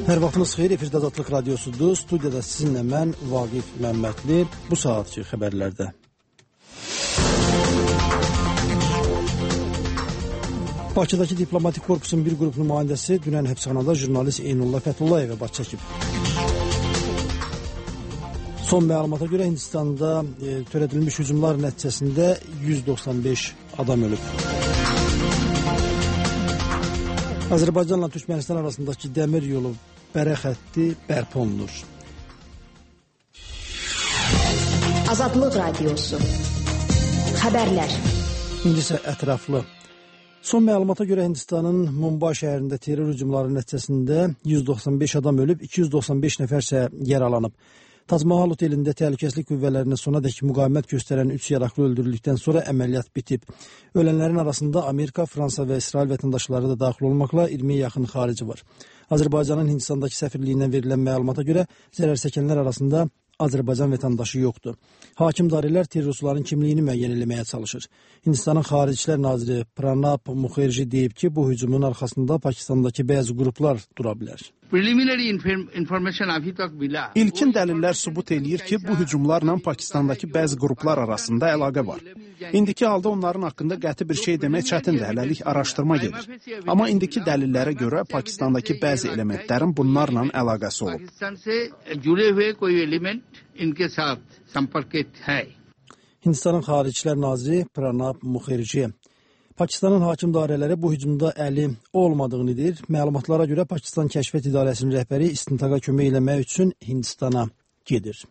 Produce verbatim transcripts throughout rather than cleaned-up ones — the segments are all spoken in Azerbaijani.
Hər vaxtınız xeyir, efirdə Azadlıq Radiosudur. Studiyada sizinlə mən, Vaqif Məmmədli. Bu saatçı xəbərlərdə. Bakıdakı diplomatik korpusun bir qrup nümayəndəsi dünən həbsxanada jurnalist Eynullah Fətullayevə baş çəkib. Son məlumata görə Hindistanda e, törədilmiş hücumlar nəticəsində yüz doxsan beş adam ölüb. Azərbaycanla Türkmənistan arasındakı dəmir yolu bərə xətti bərpa olunur. Azadlıq Radiosu. Xəbərlər. İndi isə ətraflı. Son məlumata görə Hindistanın Mumbai şəhərində terror hücumları nəticəsində yüz doxsan beş adam ölüb, iki yüz doxsan beş nəfər isə yaralanıb. Taj Mahal otelində təhlükəsizlik qüvvələrinə sonadək müqavimət göstərən üç yaraqlı öldürüldükdən sonra əməliyyat bitib. Ölənlərin arasında Amerika, Fransa və İsrail vətəndaşları da daxil olmaqla iyirmiyə yaxın xarici var. Azərbaycanın Hindistandakı səfirliyindən verilən məlumata görə zərər çəkənlər arasında Azərbaycan vətəndaşı yoxdur. Hakimdarilər terrorçuların kimliyini müəyyən etməyə çalışır. Hindistanın Xarici İşlər naziri Pranab Mukherjee deyib ki, bu hücumun arxasında Pakistandakı bəzi qruplar dura bilər. İlkin dəlillər sübut eləyir ki, bu hücumlarla Pakistandakı bəzi qruplar arasında əlaqə var. İndiki halda onların haqqında qəti bir şey demək çətindir, hələlik araşdırma gedir. Amma indiki dəlillərə görə Pakistandakı bəzi elementlərin bunlarla əlaqəsi olub. Hindistanın Xarici İşlər naziri Pranab Mukherjee. Pakistanın hakim dairələri bu hücumda əli olmadığını deyir. Məlumatlara görə Pakistan Kəşfiyyat İdarəsinin rəhbəri istintaqa kömək eləmək üçün Hindistana gedir.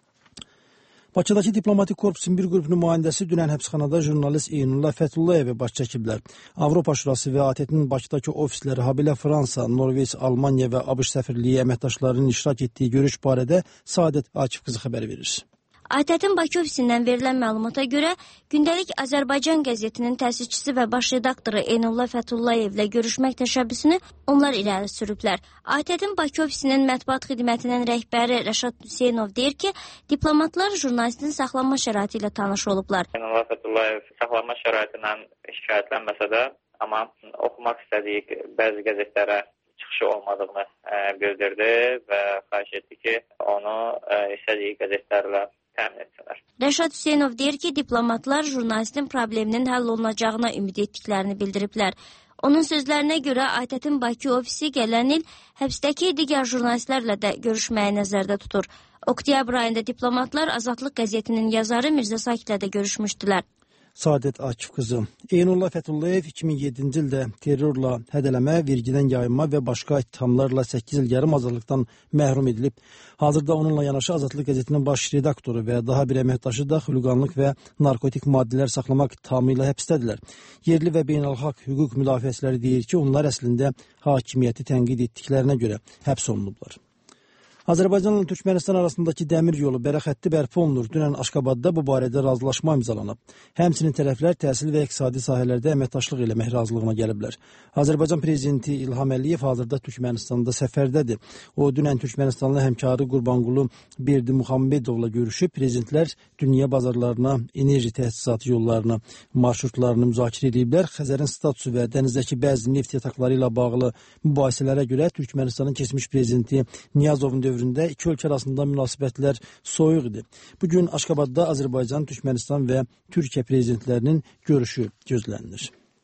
Bakıdakı diplomatik korpusun bir qrup nümayəndəsi dünən həbsxanada jurnalist Eynullah Fətullayevə baş çəkiblər. Avropa Şurası və A T T-nin Bakıdakı ofisləri, habelə Fransa, Norveç, Almaniya və ABŞ səfirliyi əməkdaşlarının iştirak etdiyi görüş barədə Saadət Akif qızı xəbər verir. A T T-in Bakı ofisindən verilən məlumata görə, gündəlik Azərbaycan qəzetinin təsisçisi və baş redaktoru Eynullah Fətullayevlə görüşmək təşəbbüsünü onlar irəli sürüblər. A T T-in Bakı ofisinin mətbuat xidmətinin rəhbəri Rəşad Hüseynov deyir ki, diplomatlar jurnalistin saxlanma şəraiti ilə tanış olublar. Eynullah Fətullayev saxlanma şəraitindən şikayətlənməsə də, amma oxumaq istədiyi bəzi qəzetlərə çıxışı olmadığını ə, bildirdi və xahiş etdi ki, onu ə, istədiyi qəzetlərlə təmin etsinlər. Rəşad Hüseynov deyir ki, diplomatlar jurnalistin probleminin həll olunacağına ümid etdiklərini bildiriblər. Onun sözlərinə görə A T T-in Bakı ofisi gələn il həbsdəki digər jurnalistlərlə də görüşməyi nəzərdə tutur. Oktyabr ayında diplomatlar Azadlıq qəzetinin yazarı Mirzə Sakitlə də görüşmüşdülər. Saadət Akif qızı. Eynullah Fətullayev iki min yeddinci ildə terrorla hədələmə, vergidən yayınma və başqa ittihamlarla səkkiz il yarım azadlıqdan məhrum edilib. Hazırda onunla yanaşı Azadlıq qəzetinin baş redaktoru və daha bir əməkdaşı da xüliqanlıq və narkotik maddələr saxlamaq ittihamı ilə həbsdədirlər. Yerli və beynəlxalq hüquq müdafiəçiləri deyir ki, onlar əslində hakimiyyəti tənqid etdiklərinə görə həbs olunublar. Azərbaycanla Türkmənistan arasındakı dəmir yolu bərə xətti bərpa olunur. Dünən Aşqabadda bu barədə razılaşma imzalanıb. Həmçinin tərəflər təhsil və iqtisadi sahələrdə əməkdaşlıq eləmək razılığına gəliblər. Azərbaycan prezidenti İlham Əliyev hazırda Türkmənistanda səfərdədir. O, dünən Türkmənistanlı həmkarı Qurbanqulu Berdimuxamedovla görüşüb, prezidentlər dünya bazarlarına, enerji təsisatı yollarına, marşrutlarını müzakirə ediblər. Xəzərin statusu və dənizdəki bəzi neft yataqları ilə bağlı mübahisələrə görə Türkmənistanın keçmiş prezidenti Niyazovun dövrü iki ölkə arasında münasibətlər soyuq idi. Bugün Aşqabadda Azərbaycan, Türkmənistan və Türkiyə prezidentlərinin görüşü gözlənilir.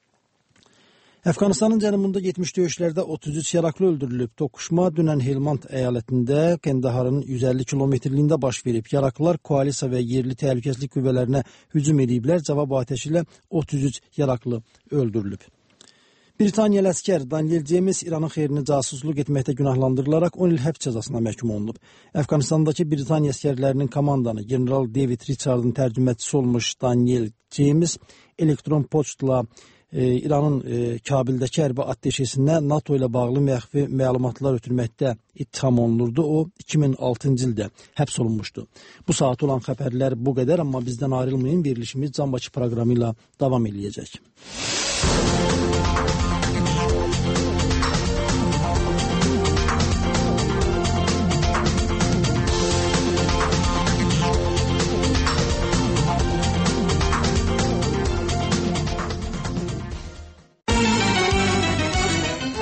Əfqanistanın cənubunda getmiş döyüşlərdə otuz üç yaraqlı öldürülüb. Toqquşma dünən Helmand əyalətində Qəndaharın yüz əlli kilometrliyində baş verib. Yaraqlılar koalisiya və yerli təhlükəsizlik qüvvələrinə hücum ediblər. Cavab atəşi ilə otuz üç yaraqlı öldürülüb. Britaniyalı əskər Daniel James İranın xeyrini casusluq etməkdə günahlandırılaraq on il həbs cəzasına məhkum olunub. Əfqanistandakı Britaniya əskərlərinin komandanı General David Richard'ın tərcümətçisi olmuş Daniel James elektron poçtla e, İranın e, Kabildəki hərbi atəşəsində NATO ilə bağlı məxfi məlumatlar ötürməkdə ittiham olunurdu. O iki min altıncı ildə həbs olunmuşdu. Bu saat olan xəbərlər bu qədər, amma bizdən ayrılmayın, verilişimiz Can Bakı proqramı ilə davam edəcək.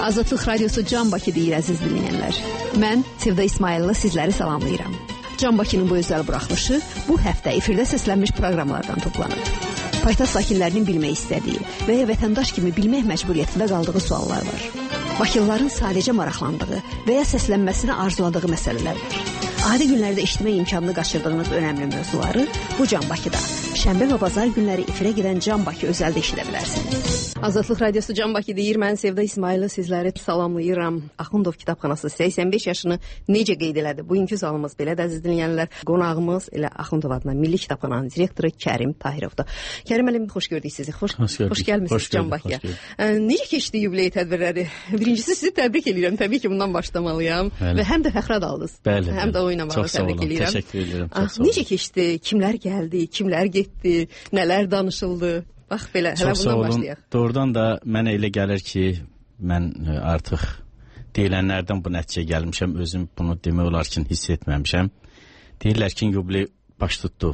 Azadlıq Radiosu Can Bakı deyir əziz dinləyənlər. Mən Sevda İsmayıllı sizləri salamlayıram. Can Bakının bu özəl buraxılışı bu həftə efirdə səslənmiş proqramlardan toplanıb. Paytaxt sakinlərinin bilmək istədiyi və ya vətəndaş kimi bilmək məcburiyyətində qaldığı suallar var. Bakılıların sadəcə maraqlandığı və ya səslənməsini arzuladığı məsələlər var. Adi günlərdə eşitmək imkanını qaçırdığınız önəmli mövzuları bu Can Bakıda, şənbə və bazar günləri efirə gedən Can Bakı özəldə eşidə bilərsiniz. Azadlıq Radiosu Can Bakı deyir, mən Sevda İsmayıllı sizləri salamlayıram. Axundov kitabxanası səksən beş yaşını necə qeyd elədi? Bugünkü sualımız belədir, əziz dinləyənlər. Qonağımız elə Axundov adına Milli Kitabxananın direktoru Kərim Tahirovdur. Kərim müəllim, xoş gördük sizi. Xoş, xoş, xoş gəlmisiniz Can Bakıya. Necə keçdi yubiley tədbirləri? Birincisi sizi təbrik edirəm. Təbii ki, bundan başlamalıyam. Bəli. Və həm də fəxrə daldınız. Bəli. Həm də oynamağı təbrik edirəm. Təşəkkür edirəm. Ah, necə keçdi? Kimlər gəldi? Kimlər getdi? Nələr danışıldı? Bax belə, hələ bundan başlayaq. Doğrudan da mənə elə gəlir ki, mən artıq deyilənlərdən bu nəticəyə gəlmişəm. Özüm bunu demək olar ki, hiss etməmişəm. Deyirlər ki, yubiley baş tutdu.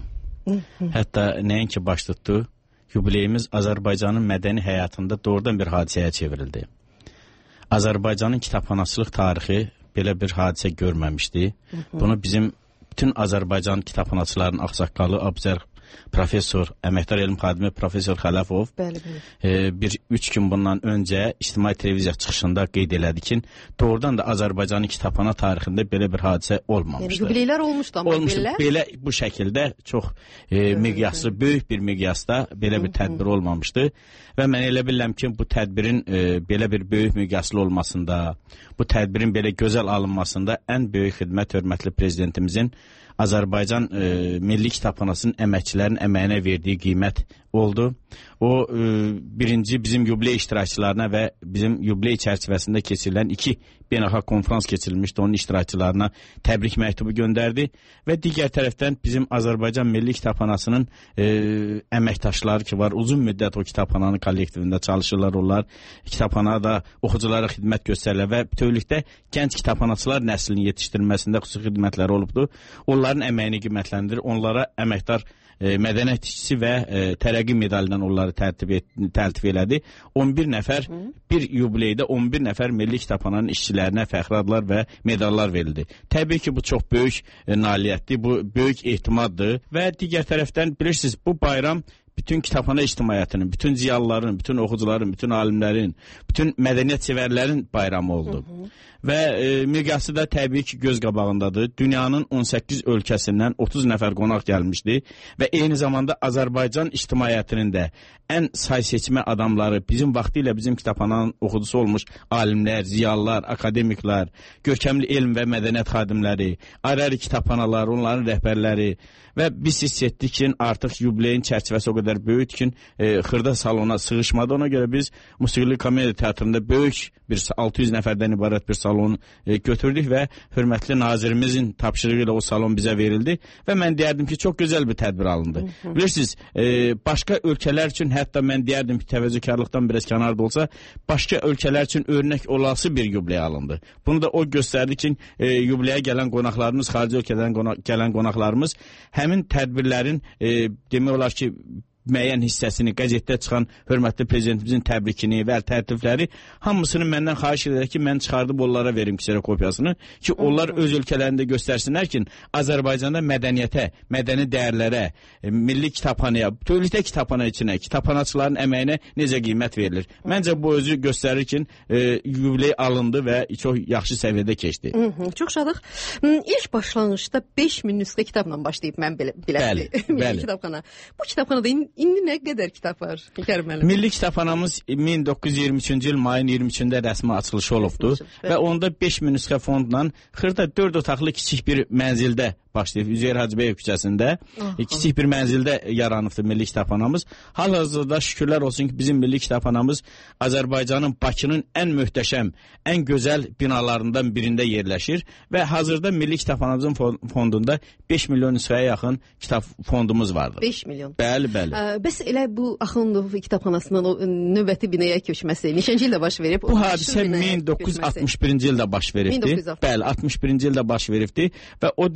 Hətta nəinki baş tutdu, yubileyimiz Azərbaycanın mədəni həyatında doğrudan bir hadisəyə çevrildi. Azərbaycanın kitabxanaçılıq tarixi belə bir hadisə görməmişdi. Bunu bizim bütün Azərbaycan kitabxanaçılarının ağsaqqalı Abzər professor, əməkdar elm xadimi professor Xələfov bəli, bəli. E, bir üç gün bundan öncə ictimai televiziya çıxışında qeyd elədi ki, doğrudan da Azərbaycanın kitabxana tarixində belə bir hadisə olmamışdı. Yəni yubileylər olmuşdu amma olmuşdu. belə Belə bu şəkildə çox e, miqyaslı, böyük bir miqyasda belə bir tədbir olmamışdı və mən elə bilirəm ki, bu tədbirin e, belə bir böyük miqyaslı olmasında, bu tədbirin belə gözəl alınmasında ən böyük xidmət hörmətli prezidentimizin Azərbaycan e, Milli Kitabxanasının əməkçilərin əməyinə verdiyi qiymət oldu. O e, birinci bizim yubiley iştirakçılarına və bizim yubiley çərçivəsində keçirilən iki beynəlxalq konferans keçirilmişdi. Onun iştirakçılarına təbrik məktubu göndərdi və digər tərəfdən bizim Azərbaycan Milli Kitabxanasının e, əməkdaşları ki var, uzun müddət o kitabxananın kollektivində çalışırlar. Onlar kitabxanada oxuculara xidmət göstərirlər və bütövlükdə gənc kitabxanaçılar nəslinin yetişdirilməsində xüsusi xidmətləri olubdu. Onların əməyini qiymətləndirir, onlara əməkdar E, mədəniyyət işçisi və e, tərəqqi medalindən onları tərtib, et, tərtib elədi. on bir nəfər bir yubileydə on bir nəfər Milli Kitabxananın işçilərinə fəxri adlar və medallar verildi. Təbii ki, bu çox böyük e, nailiyyətdir, bu böyük ehtimaddır və digər tərəfdən bilirsiniz, bu bayram bütün kitabxana ictimaiyyətinin, bütün ziyalıların, bütün oxucuların, bütün alimlərin, bütün mədəniyyət sevərlərin bayramı oldu. Hı -hı. Və e, miqyası da təbii ki, göz qabağındadır. Dünyanın on səkkiz ölkəsindən otuz nəfər qonaq gəlmişdi və eyni zamanda Azərbaycan ictimaiyyətinin də ən say seçmə adamları, bizim vaxtilə bizim kitabxananın oxucusu olmuş alimlər, ziyalılar, akademiklər, görkəmli elm və mədəniyyət xadimləri, ayrı-ayrı kitabxanalar, onların rəhbərləri və biz hiss etdik ki, artıq yubileyin çərçivəsi o qədər böyükdür ki, e, xırda salona sığışmadı. Ona görə biz Musiqili Komediya Teatrında böyük bir altı yüz nəfərdən ibarət bir salon e, götürdük və hörmətli nazirimizin tapşırığı ilə o salon bizə verildi və mən deyərdim ki, çox gözəl bir tədbir alındı. Hı -hı. Bilirsiniz, e, başqa ölkələr üçün hətta mən deyərdim ki, təvəzzükarlıqdan biraz kənarda olsa, başqa ölkələr üçün örnək olası bir yubiley alındı. Bunu da o göstərdi ki, e, yubileyə gələn qonaqlarımız, xarici ölkədən qona gələn qonaqlarımız həmin tədbirlərin e, demək olar ki, müəyyən hissəsini, qəzetdə çıxan hörmətli prezidentimizin təbrikini və tərtifləri hamısını məndən xahiş edərək ki, mən çıxardıb onlara verim kserokopyasını ki, onlar öz ölkələrində göstərsinlər ki, Azərbaycanda mədəniyyətə, mədəni dəyərlərə, e, milli kitabxanaya, bütövlükdə kitabxana içinə, kitabxanaçıların əməyinə necə qiymət verilir. Məncə bu özü göstərir ki, e, yubiley alındı və çox yaxşı səviyyədə keçdi. Hı -hı, çox şadıq. İlk başlanğıçda beş min nüsxə kitabla başlayıb mən belə bilədim. Milli kitabxana. Bu kitabxanada İndi nə qədər kitab var? Milli Kitabxanamız min doqquz yüz iyirmi üçüncü il mayın iyirmi üçündə rəsmi açılışı olubdu və onda beş min nüsxə fondla xırda dörd otaqlı kiçik bir mənzildə başlayıb Üzeyir Hacıbəyev küçəsində e, kiçik bir mənzildə yaranıbdı Milli Kitabxanamız. Hal-hazırda şükürlər olsun ki, bizim Milli Kitabxanamız Azərbaycanın Bakının ən möhtəşəm, ən gözəl binalarından birində yerləşir və hazırda Milli Kitabxanamızın fondunda beş milyon nüsxəyə yaxın kitab fondumuz vardır. beş milyon. Bəli, bəli. Ə, bəs elə bu Axundov kitabxanasının o növbəti binaya köçməsi neçənci ildə baş verib? Bu hadisə min doqquz yüz altmış birinci ildə baş veribdi. Bəli, altmış birinci ildə baş veribdi və o dövrdə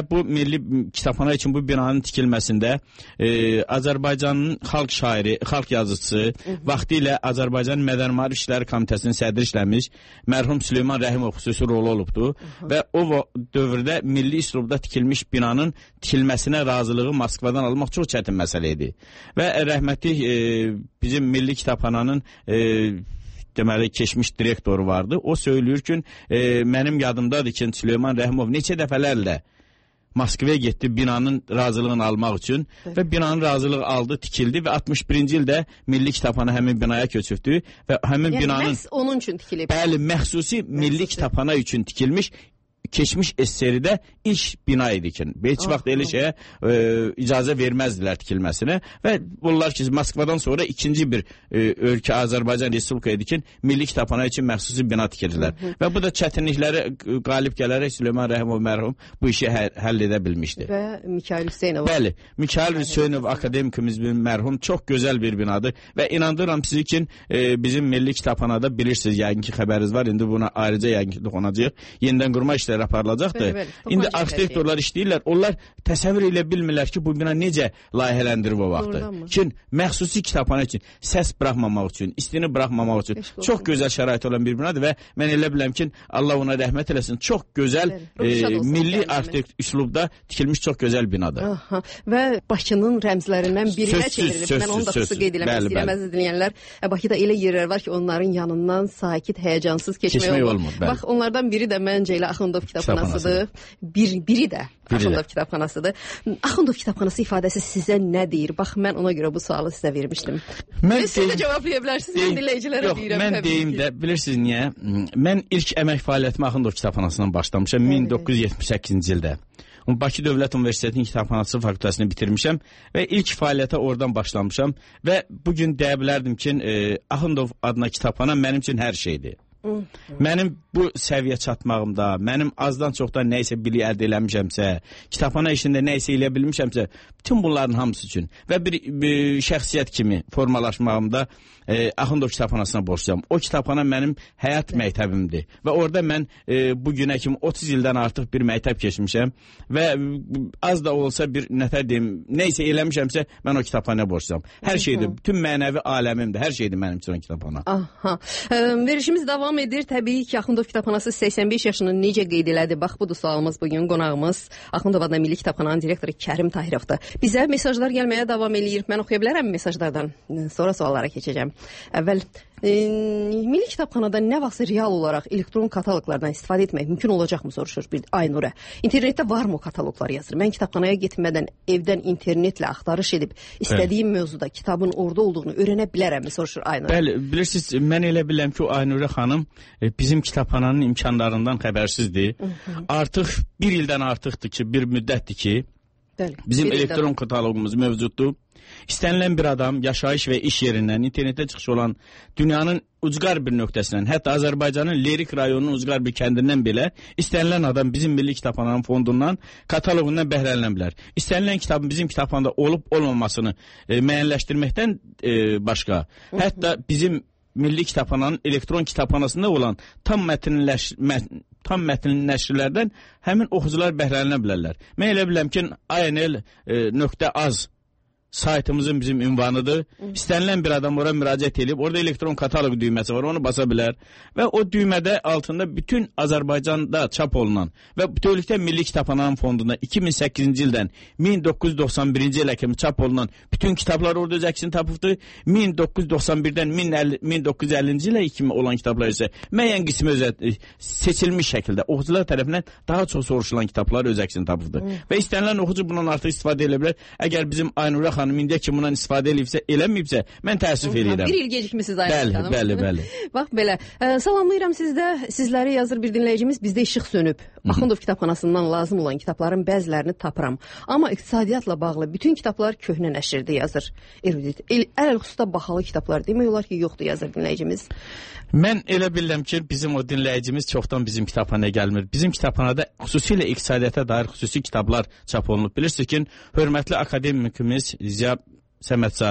bu milli kitabxana üçün bu binanın tikilməsində e, Azərbaycanın xalq şairi, xalq yazıcısı, vaxtilə Azərbaycan Mədəni Maarif İşləri Komitəsinin sədri işləmiş mərhum Süleyman Rəhimov xüsusi rolu olubdu və o dövrdə milli üslubda tikilmiş binanın tikilməsinə razılığı Moskvadan almaq çox çətin məsələ idi. Və rəhmətli e, bizim milli kitabxananın e, deməli keçmiş direktoru vardı. O söylüyor ki, e, mənim yadımdadır ki, Süleyman Rəhimov neçə dəfələrlə Moskvaya getdi binanın razılığını almaq üçün və binanın razılığı aldı, tikildi və altmış birinci ildə milli kitabxana həmin binaya köçürdü və həmin yəni, binanın məhz onun üçün tikilib. Bəli, məxsusi milli kitabxana üçün tikilmiş keçmiş S S R-də ilk bina idi ki, heç oh, vaxt elə şeyə e, icazə verməzdilər tikilməsinə və bunlar ki, Moskvadan sonra ikinci bir e, ölkə Azərbaycan Respublika idi ki, milli kitabxana üçün məxsusi bina tikirdilər. Hı -hı. Və bu da çətinlikləri qalib gələrək Süleyman Rəhimov mərhum bu işi hə həll edə bilmişdi. Və Mikayıl Hüseynov. Bəli, Mikayıl Hüseynov akademikimiz mərhum çox gözəl bir binadır və inandırıram sizi ki, e, bizim milli kitabxanada bilirsiniz, yəqin ki, xəbəriniz var, indi buna ayrıca yəqin ki, doxunacaq. Yenidən qurma işləri aparılacaqdır. Bəli, bəli. İndi arxitektorlar işləyirlər. Onlar təsəvvür elə bilmirlər ki, bu bina necə layihələndirib o vaxtı. Ki, məxsusi kitabxana üçün, səs buraxmamaq üçün, istini buraxmamaq üçün Eşq çox olsun. Gözəl şərait olan bir binadır və mən elə biləm ki, Allah ona rəhmət eləsin, çox gözəl e, milli arxitekt üslubda tikilmiş çox gözəl binadır. Aha. Və Bakının rəmzlərindən birinə çevrilib. Mən onu da xüsusi qeyd eləmək istəyirəm, əziz dinləyənlər. Bakıda elə yerlər var ki, onların yanından sakit, həyəcansız keçmək, keçmək olmur. olmur Bax, onlardan biri də məncə elə Axundov kitabxanasıdır. Bir, biri də Axundov kitabxanasıdır. Axundov kitabxanası ifadəsi sizə nə deyir? Bax, mən ona görə bu sualı sizə vermişdim. Mən siz də cavablaya bilərsiniz, mən dinləyicilərə deyirəm. Mən deyim də, bilirsiniz niyə? Mən ilk əmək fəaliyyətimi Axundov kitabxanasından başlamışam min doqquz yüz yetmiş səkkizinci ildə. Bakı Dövlət Universitetinin Kitabxanası fakültəsini bitirmişəm və ilk fəaliyyətə oradan başlamışam və bugün deyə bilərdim ki, e, Axundov adına kitabxana mənim üçün hər şeydir. Mənim bu səviyyə çatmağımda, mənim azdan çoxdan nə isə bilik əldə eləmişəmsə, kitabxana işində nə isə eləyə bilmişəmsə, bütün bunların hamısı üçün və bir, bir şəxsiyyət kimi formalaşmağımda e, Axundov kitabxanasına borçluyam. O kitabxana mənim həyat məktəbimdir və orada mən e, bu günə kimi otuz ildən artıq bir məktəb keçmişəm və az da olsa bir nətər deyim, nə isə eləmişəmsə, mən o kitabxanaya borçluyam. Hər şeydir, bütün mənəvi aləmimdir, hər şeydir mənim üçün o kitabxana. Aha. E, verişimiz davam edir. Təbii ki, Axundov kitabxanası səksən beş yaşını necə qeyd elədi? Bax, budur sualımız bugün. Qonağımız Axundov adına Milli Kitabxananın direktoru Kərim Tahirovdur. Bizə mesajlar gəlməyə davam eləyir. Mən oxuya bilərəm mesajlardan. Sonra suallara keçəcəm. Əvvəl e, Milli Kitabxanada nə vaxtsa real olaraq elektron kataloqlardan istifadə etmək mümkün olacaqmı soruşur bir Aynurə. İnternetdə varmı o kataloqlar yazır? Mən kitabxanaya getmədən evdən internetlə axtarış edib istədiyim Bəli. mövzuda kitabın orada olduğunu öyrənə bilərəmmi soruşur Aynurə. Bəli, bilirsiniz, mən elə biləm ki, o Aynurə xanım bizim kitabxananın imkanlarından xəbərsizdir. Hı -hı. Artıq bir ildən artıqdır ki, bir müddətdir ki, Bəli, bizim elektron ildən. kataloqumuz mövcuddur. İstənilən bir adam yaşayış və iş yerindən internetdə çıxış olan dünyanın ucqar bir nöqtəsindən, hətta Azərbaycanın Lerik rayonunun ucqar bir kəndindən belə istənilən adam bizim Milli Kitabxananın fondundan, kataloqundan bəhrələnə bilər. İstənilən kitabın bizim kitabxanada olub olmamasını e, müəyyənləşdirməkdən e, başqa, hətta bizim Milli Kitabxananın elektron kitabxanasında olan tam mətnləş mət, tam mətnli nəşrlərdən həmin oxucular bəhrələnə bilərlər. Mən elə biləm ki, A N L nöqtə az saytımızın bizim ünvanıdır. İstənilən bir adam ora müraciət edib, orada elektron kataloq düyməsi var, onu basa bilər və o düymədə altında bütün Azərbaycanda çap olunan və bütövlükdə Milli Kitabxananın fondunda iki min səkkizinci ildən min doqquz yüz doxsan birinci ilə kimi çap olunan bütün kitablar orada öz əksini tapıbdır. min doqquz yüz doxsan birdən min doqquz yüz əllinci ilə kimi olan kitablar isə müəyyən qismi özə seçilmiş şəkildə oxucular tərəfindən daha çox soruşulan kitablar öz əksini tapıbdır. Hmm. Və istənilən oxucu bundan artıq istifadə edə bilər. Əgər bizim Aynurə xanım indiyə ki bundan istifadə edibsə, eləməyibsə, mən təəssüf edirəm. Bir il gecikmisiniz Aynurə xanım. Bəli, bəli, bəli. Bax belə. E, salamlayıram sizdə. Sizləri yazır bir dinləyicimiz. Bizdə işıq sönüb. Axundov kitabxanasından lazım olan kitabların bəzilərini tapıram. Amma iqtisadiyyatla bağlı bütün kitablar köhnə nəşrdə yazır. Erudit. Əlil xüsusda bahalı kitablar demək olar ki, yoxdur yazır dinləyicimiz. Mən elə bilirəm ki, bizim o dinləyicimiz çoxdan bizim kitabxanaya gəlmir. Bizim kitabxanada xüsusilə iqtisadiyyata dair xüsusi kitablar çap olunub. Bilirsiniz ki, hörmətli akademikimiz Ziya Səmədzadə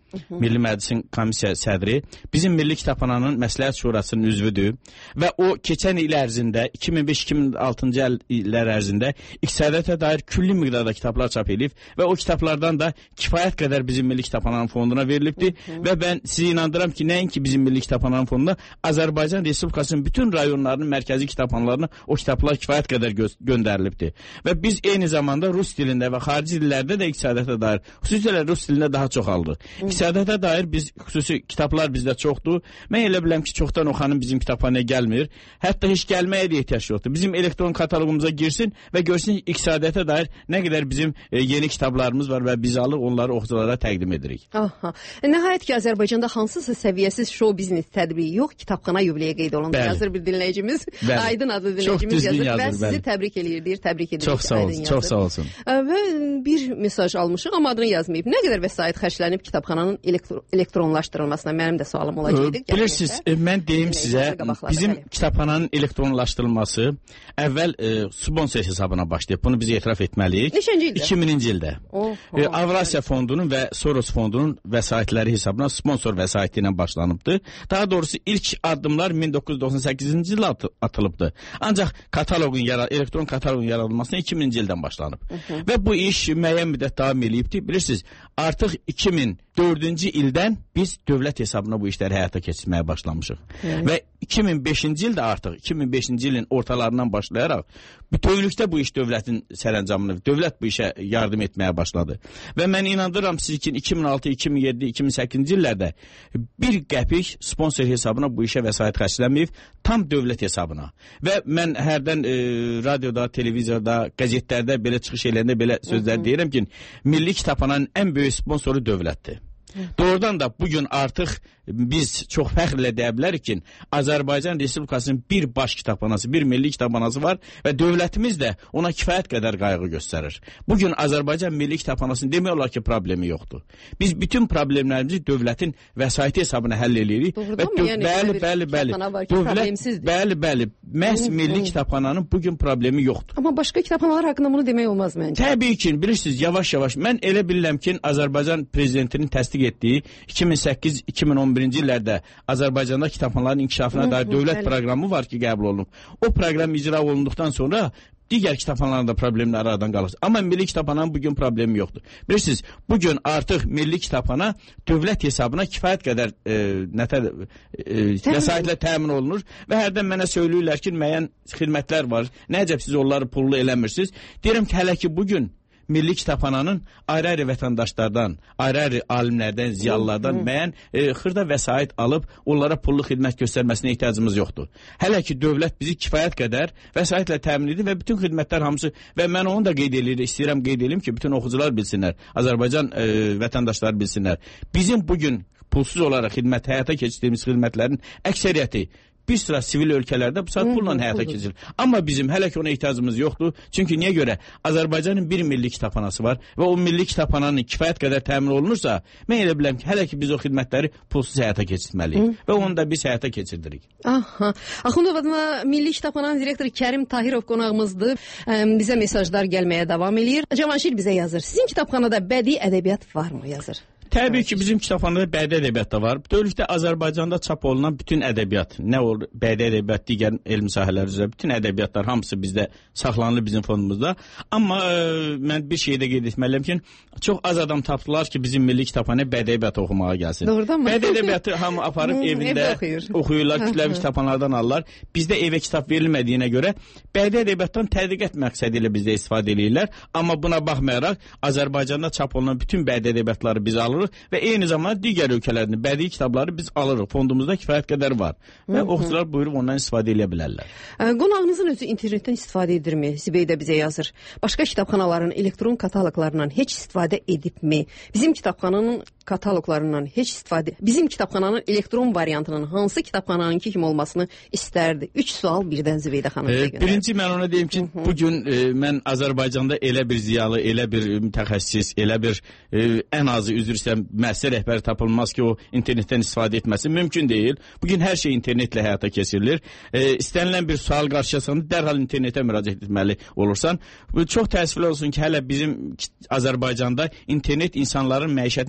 Milli Məclisin Komissiya sədri, bizim Milli Kitabxananın Məsləhət Şurasının üzvüdür və o keçən il ərzində iki min beş iki min altıncı illər ərzində iqtisadiyyata dair külli miqdarda kitablar çap edib və o kitablardan da kifayət qədər bizim Milli Kitabxananın fonduna verilibdir və mən sizi inandıram ki, nəinki bizim Milli Kitabxananın fonduna, Azərbaycan Respublikasının bütün rayonlarının mərkəzi kitabxanalarına o kitablar kifayət qədər gö göndərilibdir. Və biz eyni zamanda rus dilində və xarici dillərdə də iqtisadiyyata dair, xüsusilə rus dilində daha çox aldıq. İqtisadiyyata dair biz xüsusi kitablar bizdə çoxdur. Mən elə biləm ki, çoxdan o xanım bizim kitabxanaya gəlmir. Hətta heç gəlməyə də ehtiyac yoxdur. Bizim elektron kataloqumuza girsin və görsün iqtisadiyyata dair nə qədər bizim e, yeni kitablarımız var və biz alır onları oxuculara təqdim edirik. Aha. Nəhayət ki, Azərbaycanda hansısa səviyyəsiz show biznes tədbiri yox, kitabxana yubileyə qeyd olundu. Bəli. Yazır bir dinləyicimiz, Bəli. Aydın adlı dinləyicimiz yazır, yazır və sizi təbrik eləyir, deyir, təbrik edirik. Çox sağ olsun, çox sağ olsun. Və bir mesaj almışıq, amma adını yazmayıb. Nə qədər vəsait xərclənib kitabxananın elektro elektronlaşdırılmasına? Mənim də sualım olacaqdı. Bilirsiniz, mən deyim sizə, bizim kitabxananın elektronlaşdırılması əvvəl e, sponsor hesabına başlayıb. Bunu biz etiraf etməliyik. Neçənci ildə? iki minci ildə. Oh, oh, e, Avrasiya Fondunun və Soros Fondunun vəsaitləri hesabına sponsor vəsaiti ilə başlanıbdı. Daha doğrusu ilk addımlar min doqquz yüz doxsan səkkizinci ildə at atılıbdı. Ancaq kataloqun elektron kataloqun yaradılmasına iki minci ildən başlanıb. Uh -huh. Və bu iş müəyyən müddət davam eləyibdi. Bilirsiniz, artıq iki min dördüncü ildən biz dövlət hesabına bu işləri həyata keçirməyə başlamışıq. Hmm. Və iki min beşinci ildə artıq, iki min beşinci ilin ortalarından başlayaraq bütövlükdə bu iş dövlətin sərəncamını, dövlət bu işə yardım etməyə başladı. Və mən inandıram siz ki, iki min altı, iki min yeddi, iki min səkkizinci illərdə bir qəpik sponsor hesabına bu işə vəsait xərclənməyib, tam dövlət hesabına. Və mən hərdən e, radioda, televiziyada, qəzetlərdə belə çıxış eləyəndə belə sözlər deyirəm ki, Milli Kitabxananın ən böyük sponsoru dövlətdir. Doğrudan da bugün artıq biz çox fəxrlə deyə bilərik ki, Azərbaycan Respublikasının bir baş kitabxanası, bir milli kitabxanası var və dövlətimiz də ona kifayət qədər qayğı göstərir. Bugün Azərbaycan Milli Kitabxanasının demək olar ki, problemi yoxdur. Biz bütün problemlərimizi dövlətin vəsaiti hesabına həll edirik. Doğrudan mı? Yəni, bəli, bəli, bəli. Dövlət, bəli, bəli. Məhz milli kitabxananın bugün problemi yoxdur. Amma başqa kitabxanalar haqqında bunu demək olmaz məncə. Təbii ki, bilirsiniz, yavaş-yavaş. Mən elə bilirəm ki, Azərbaycan prezidentinin təsdiq etdiyi iki min səkkiz iki min on birinci illərdə Azərbaycanda kitabxanaların inkişafına dair dövlət proqramı var ki, qəbul olunub. O proqram icra olunduqdan sonra digər kitabxanalarda problemlər aradan qalır. Amma Milli Kitabxananın bugün problemi yoxdur. Bilirsiniz, bugün artıq Milli Kitabxana dövlət hesabına kifayət qədər e, nətər e, vəsaitlə təmin olunur və hərdən mənə söyləyirlər ki, müəyyən xidmətlər var. Nəcəb siz onları pullu eləmirsiniz? Deyirəm ki, hələ ki bugün Milli Kitabxananın ayrı-ayrı vətəndaşlardan, ayrı-ayrı alimlərdən, ziyalılardan müəyyən e, xırda vəsait alıb onlara pullu xidmət göstərməsinə ehtiyacımız yoxdur. Hələ ki dövlət bizi kifayət qədər vəsaitlə təmin edir və bütün xidmətlər hamısı və mən onu da qeyd edir, istəyirəm qeyd edim ki, bütün oxucular bilsinlər, Azərbaycan e, vətəndaşları bilsinlər. Bizim bugün pulsuz olaraq xidmət həyata keçirdiyimiz xidmətlərin əksəriyyəti bir sıra sivil ölkələrdə bu saat pulla həyata keçirilir. Amma bizim hələ ki ona ehtiyacımız yoxdur. Çünki niyə görə? Azərbaycanın bir milli kitabxanası var və o milli kitabxananın kifayət qədər təmin olunursa, mən elə biləm ki, hələ ki biz o xidmətləri pulsuz həyata keçirməliyik və onu da biz həyata keçirdirik. Aha. Axundov adına Milli Kitabxananın direktoru Kərim Tahirov qonağımızdır. Bizə mesajlar gəlməyə davam eləyir. Cavanşir bizə yazır. Sizin kitabxanada bədii ədəbiyyat varmı, yazır? Təbii ki, bizim kitabxanada bədii ədəbiyyat da var. Bütövlükdə Azərbaycanda çap olunan bütün ədəbiyyat, nə olur, bədii ədəbiyyat, digər elmi sahələr üzrə bütün ədəbiyyatlar hamısı bizdə saxlanılır bizim fondumuzda. Amma e, mən bir şey də qeyd etməliyəm ki, çox az adam tapdılar ki, bizim milli kitabxanaya bədii ədəbiyyat oxumağa gəlsin. Doğrudan mı? Bədii ədəbiyyatı hamı aparıb evində oxuyurlar, kütləvi kitabxanalardan alırlar. Bizdə evə kitab verilmədiyinə görə bədii ədəbiyyatdan tədqiqat məqsədi ilə bizdə istifadə edirlər. Amma buna baxmayaraq Azərbaycanda çap olunan bütün bədii ədəbiyyatları biz alırıq və eyni zamanda digər ölkələrin bədii kitabları biz alırıq. Fondumuzda kifayət qədər var və oxucular buyurub ondan istifadə edə bilərlər. Qonağınızın özü internetdən istifadə edirmi? Zibey də bizə yazır. Başqa kitabxanaların elektron kataloqlarından heç istifadə edibmi? Bizim kitabxananın kataloqlarından heç istifadə, bizim kitabxananın elektron variantının hansı kitabxananınki kimi olmasını istərdi? Üç sual birdən Zibeydə xanım bizə göndərdi. Birinci mən ona deyim ki, bugün e, mən Azərbaycanda elə bir ziyalı, elə bir mütəxəssis, elə bir e, ən azı üzr istəyirəm, müəssisə rəhbəri tapılmaz ki, o internetdən istifadə etməsi mümkün deyil. Bugün hər şey internetlə həyata keçirilir. E, istənilən bir sual qarşılaşanda dərhal internetə müraciət etməli olursan. Bu çox təəssüflər olsun ki, hələ bizim Azərbaycanda internet insanların məişətinə tam daxil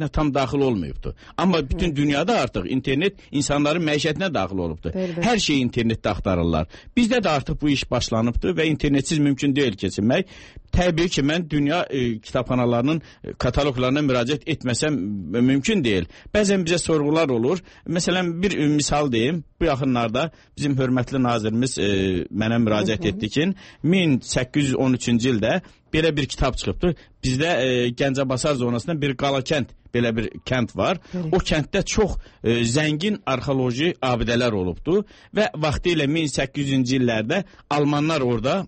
daxil olmayıbdı. Amma bütün dünyada artıq internet insanların məişətinə daxil olubdu. Bəli. Hər şey internetdə axtarırlar. Bizdə də artıq bu iş başlanıbdı və internetsiz mümkün deyil keçinmək. Təbii ki, mən dünya e, kitabxanalarının e, kataloglarına müraciət etməsəm e, mümkün deyil. Bəzən bizə sorğular olur. Məsələn, bir e, misal deyim. Bu yaxınlarda bizim hörmətli nazirimiz e, mənə müraciət etdi ki, min səkkiz yüz on üçüncü ildə belə bir kitab çıxıbdı. Bizdə e, Gəncəbasar zonasında bir Qalakənd belə bir kənd var. Bəli. O kənddə çox e, zəngin arxeoloji abidələr olubdu və vaxtilə min səkkiz yüzüncü illərdə almanlar orada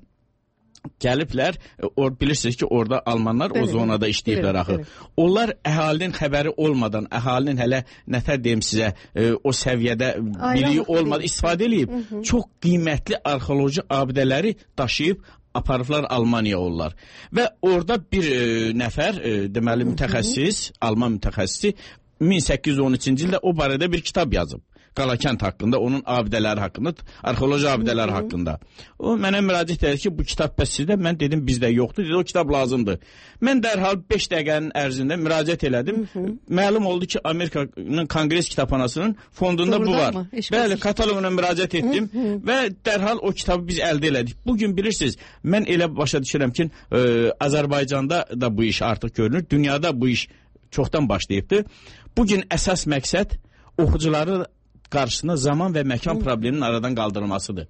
gəliblər, or, bilirsiniz ki, orada almanlar bəli, o zonada işləyiblər axı. Onlar əhalinin xəbəri olmadan, əhalinin hələ nətər deyim sizə, e, o səviyyədə biliyi olmadan istifadə edib, hı -hı. çox qiymətli arxeoloji abidələri daşıyıb aparıblar Almaniya olurlar. Və orada bir e, nəfər, e, deməli mütəxəssis, Alman mütəxəssisi min səkkiz yüz on üçüncü ildə o barədə bir kitab yazıb. Qalakənd haqqında, onun abidələri haqqında, arxeoloji abidələri haqqında. O mənə müraciət edir ki, bu kitab bəs sizdə? Mən dedim, bizdə yoxdur. Dedi, o kitab lazımdır. Mən dərhal beş dəqiqənin ərzində müraciət elədim. Hı -hı. Məlum oldu ki, Amerikanın Konqres Kitabxanasının fondunda doğrudan bu var. Bəli, kataloquna müraciət etdim hı -hı. və dərhal o kitabı biz əldə elədik. Bugün bilirsiniz, mən elə başa düşürəm ki, e, Azərbaycanda da bu iş artıq görünür. Dünyada bu iş çoxdan başlayıbdır. Bugün əsas məqsəd oxucuları qarşısında zaman və məkan probleminin aradan qaldırılmasıdır.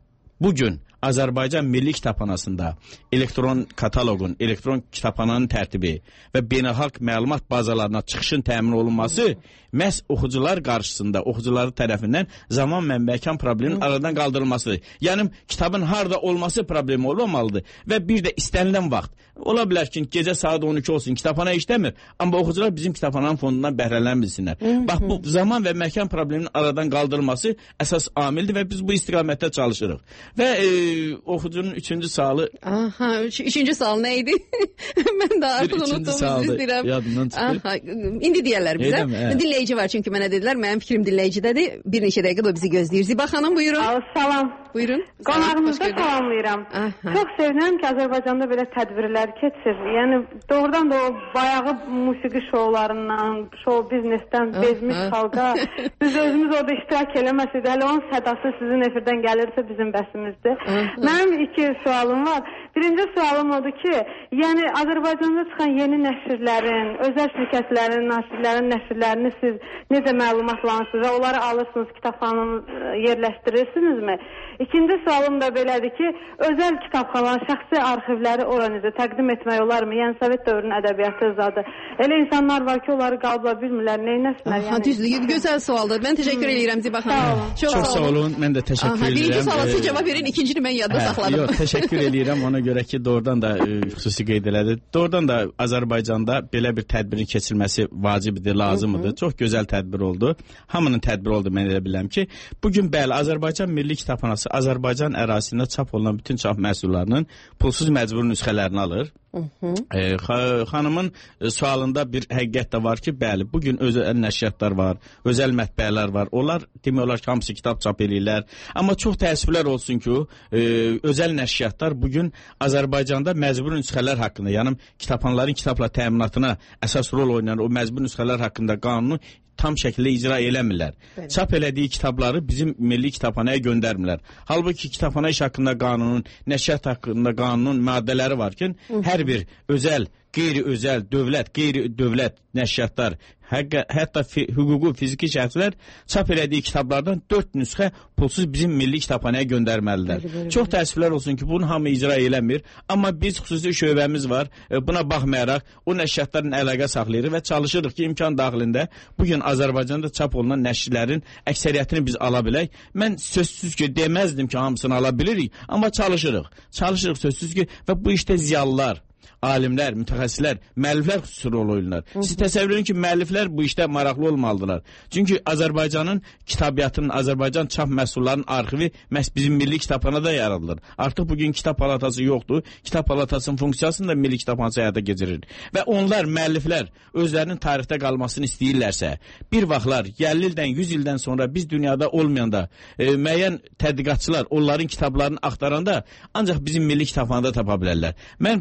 Bugün Azərbaycan Milli Kitabxanasında elektron kataloqun, elektron kitabxananın tərtibi və beynəlxalq məlumat bazalarına çıxışın təmin olunması məhz oxucular qarşısında, oxucuları tərəfindən zaman və məkan probleminin aradan qaldırılmasıdır. Yəni, kitabın harada olması problemi olmamalıdır və bir də istənilən vaxt. Ola bilər ki, gecə saat on iki olsun, kitabxana işləmir, amma oxucular bizim kitabxananın fondundan bəhrələnbilsinlər. Bax, bu zaman və məkan probleminin aradan qaldırılması əsas amildir və biz bu istiqamətdə çalışırıq. Və e, oxucunun üçüncü sualı... Aha, üç, üçüncü sual nə idi? Mən daha artıq unuttum, üzr istəyirəm. Yadından çıxır. Aha, indi deyərlər bizə. Dinləyici var çünki mənə dedilər, mənim fikrim dinləyicdədir. Bir neçə dəqiqə o bizi gözləyir. Ziba xanım, buyurun. Alo, salam. Buyurun. Qonağınızda salamlayıram. Aha. Çox sevinirəm ki, Azərbaycanda belə tədbirlər keçir. Yəni, doğrudan da o bayağı musiqi şovlarından, şov biznesdən bezmiş xalqa biz özümüz orada iştirak eləməsək də, hələ onun sədası sizin efirdən gəlirsə bizim bəsimizdir. Mənim iki sualım var. Birinci sualım odur ki, yəni Azərbaycanda çıxan yeni nəşrlərin, özəl şirkətlərin, nəşrlərin nəşrlərini siz necə məlumatlanırsınız və onları alırsınız, kitabxananı yerləşdirirsinizmi? İkinci sualım da belədir ki, özəl kitabxanaların şəxsi arxivləri ora necə təqdim etmək olarmı? Yəni Sovet dövrünün ədəbiyyatı zadı. Elə insanlar var ki, onları qabla bilmirlər, neynəsinlər? Yəni... Düzdür, gözəl sualdır. Mən təşəkkür hmm. edirəm Ziba xanım. Çox, Çox sağ olun, mən də təşəkkür edirəm. Birinci suala siz cavab verin, ikincini mən yadda hə, saxladım. Yox, təşəkkür edirəm ona görə ki, doğrudan da e, xüsusi qeyd elədi. Doğrudan da Azərbaycanda belə bir tədbirin keçirilməsi vacibdir, lazımdır. Çox gözəl tədbir oldu. Hamının tədbiri oldu, mən elə biləm ki. Bugün bəli, Azərbaycan Milli Kitabxanası Azərbaycan ərazisində çap olunan bütün çap məhsullarının pulsuz məcburi nüsxələrini alır. E, xanımın e, sualında bir həqiqət də var ki, bəli, bugün özəl nəşriyyatlar var, özəl mətbəələr var. Onlar demək olar ki, hamısı kitab çap edirlər. Amma çox təəssüflər olsun ki, e, özəl nəşriyyatlar bugün Azərbaycanda məcburi nüsxələr haqqında, yəni kitabxanaların kitabla təminatına əsas rol oynayan o məcburi nüsxələr haqqında qanunu tam şəkildə icra eləmirlər. Bəli. Çap elədiyi kitabları bizim milli kitabxanaya göndərmirlər. Halbuki kitabxana iş haqqında qanunun, nəşriyyat haqqında qanunun maddələri var ki, Hı -hı. hər bir özəl, qeyri-özəl, dövlət, qeyri-dövlət nəşriyyatlar, hətta, hətta fi, hüquqi, fiziki şəxslər çap elədiyi kitablardan dörd nüsxə pulsuz bizim milli kitabxanaya göndərməlidirlər. Bəli, bəli, Çox bəli. təəssüflər olsun ki, bunu hamı icra eləmir. Amma biz xüsusi şöbəmiz var. Buna baxmayaraq o nəşriyyatların əlaqə saxlayırıq və çalışırıq ki, imkan daxilində bugün Azərbaycanda çap olunan nəşrlərin əksəriyyətini biz ala bilək. Mən sözsüz ki, deməzdim ki, hamısını ala bilirik, amma çalışırıq. Çalışırıq sözsüz ki, və bu işdə ziyalılar, alimlər, mütəxəssislər, müəlliflər xüsusi rol oynayırlar. Siz təsəvvür edin ki, müəlliflər bu işdə maraqlı olmalıdırlar. Çünki Azərbaycanın kitabiyyatının, Azərbaycan çap məhsullarının arxivi məhz bizim milli kitabxanada yaradılır. Artıq bugün kitab palatası yoxdur. Kitab palatasının funksiyasını da milli kitabxanası həyata keçirir. Və onlar, müəlliflər özlərinin tarixdə qalmasını istəyirlərsə, bir vaxtlar əlli ildən, yüz ildən sonra biz dünyada olmayanda e, müəyyən tədqiqatçılar onların kitablarını axtaranda ancaq bizim milli kitabxanada tapa bilərlər. Mən bu efir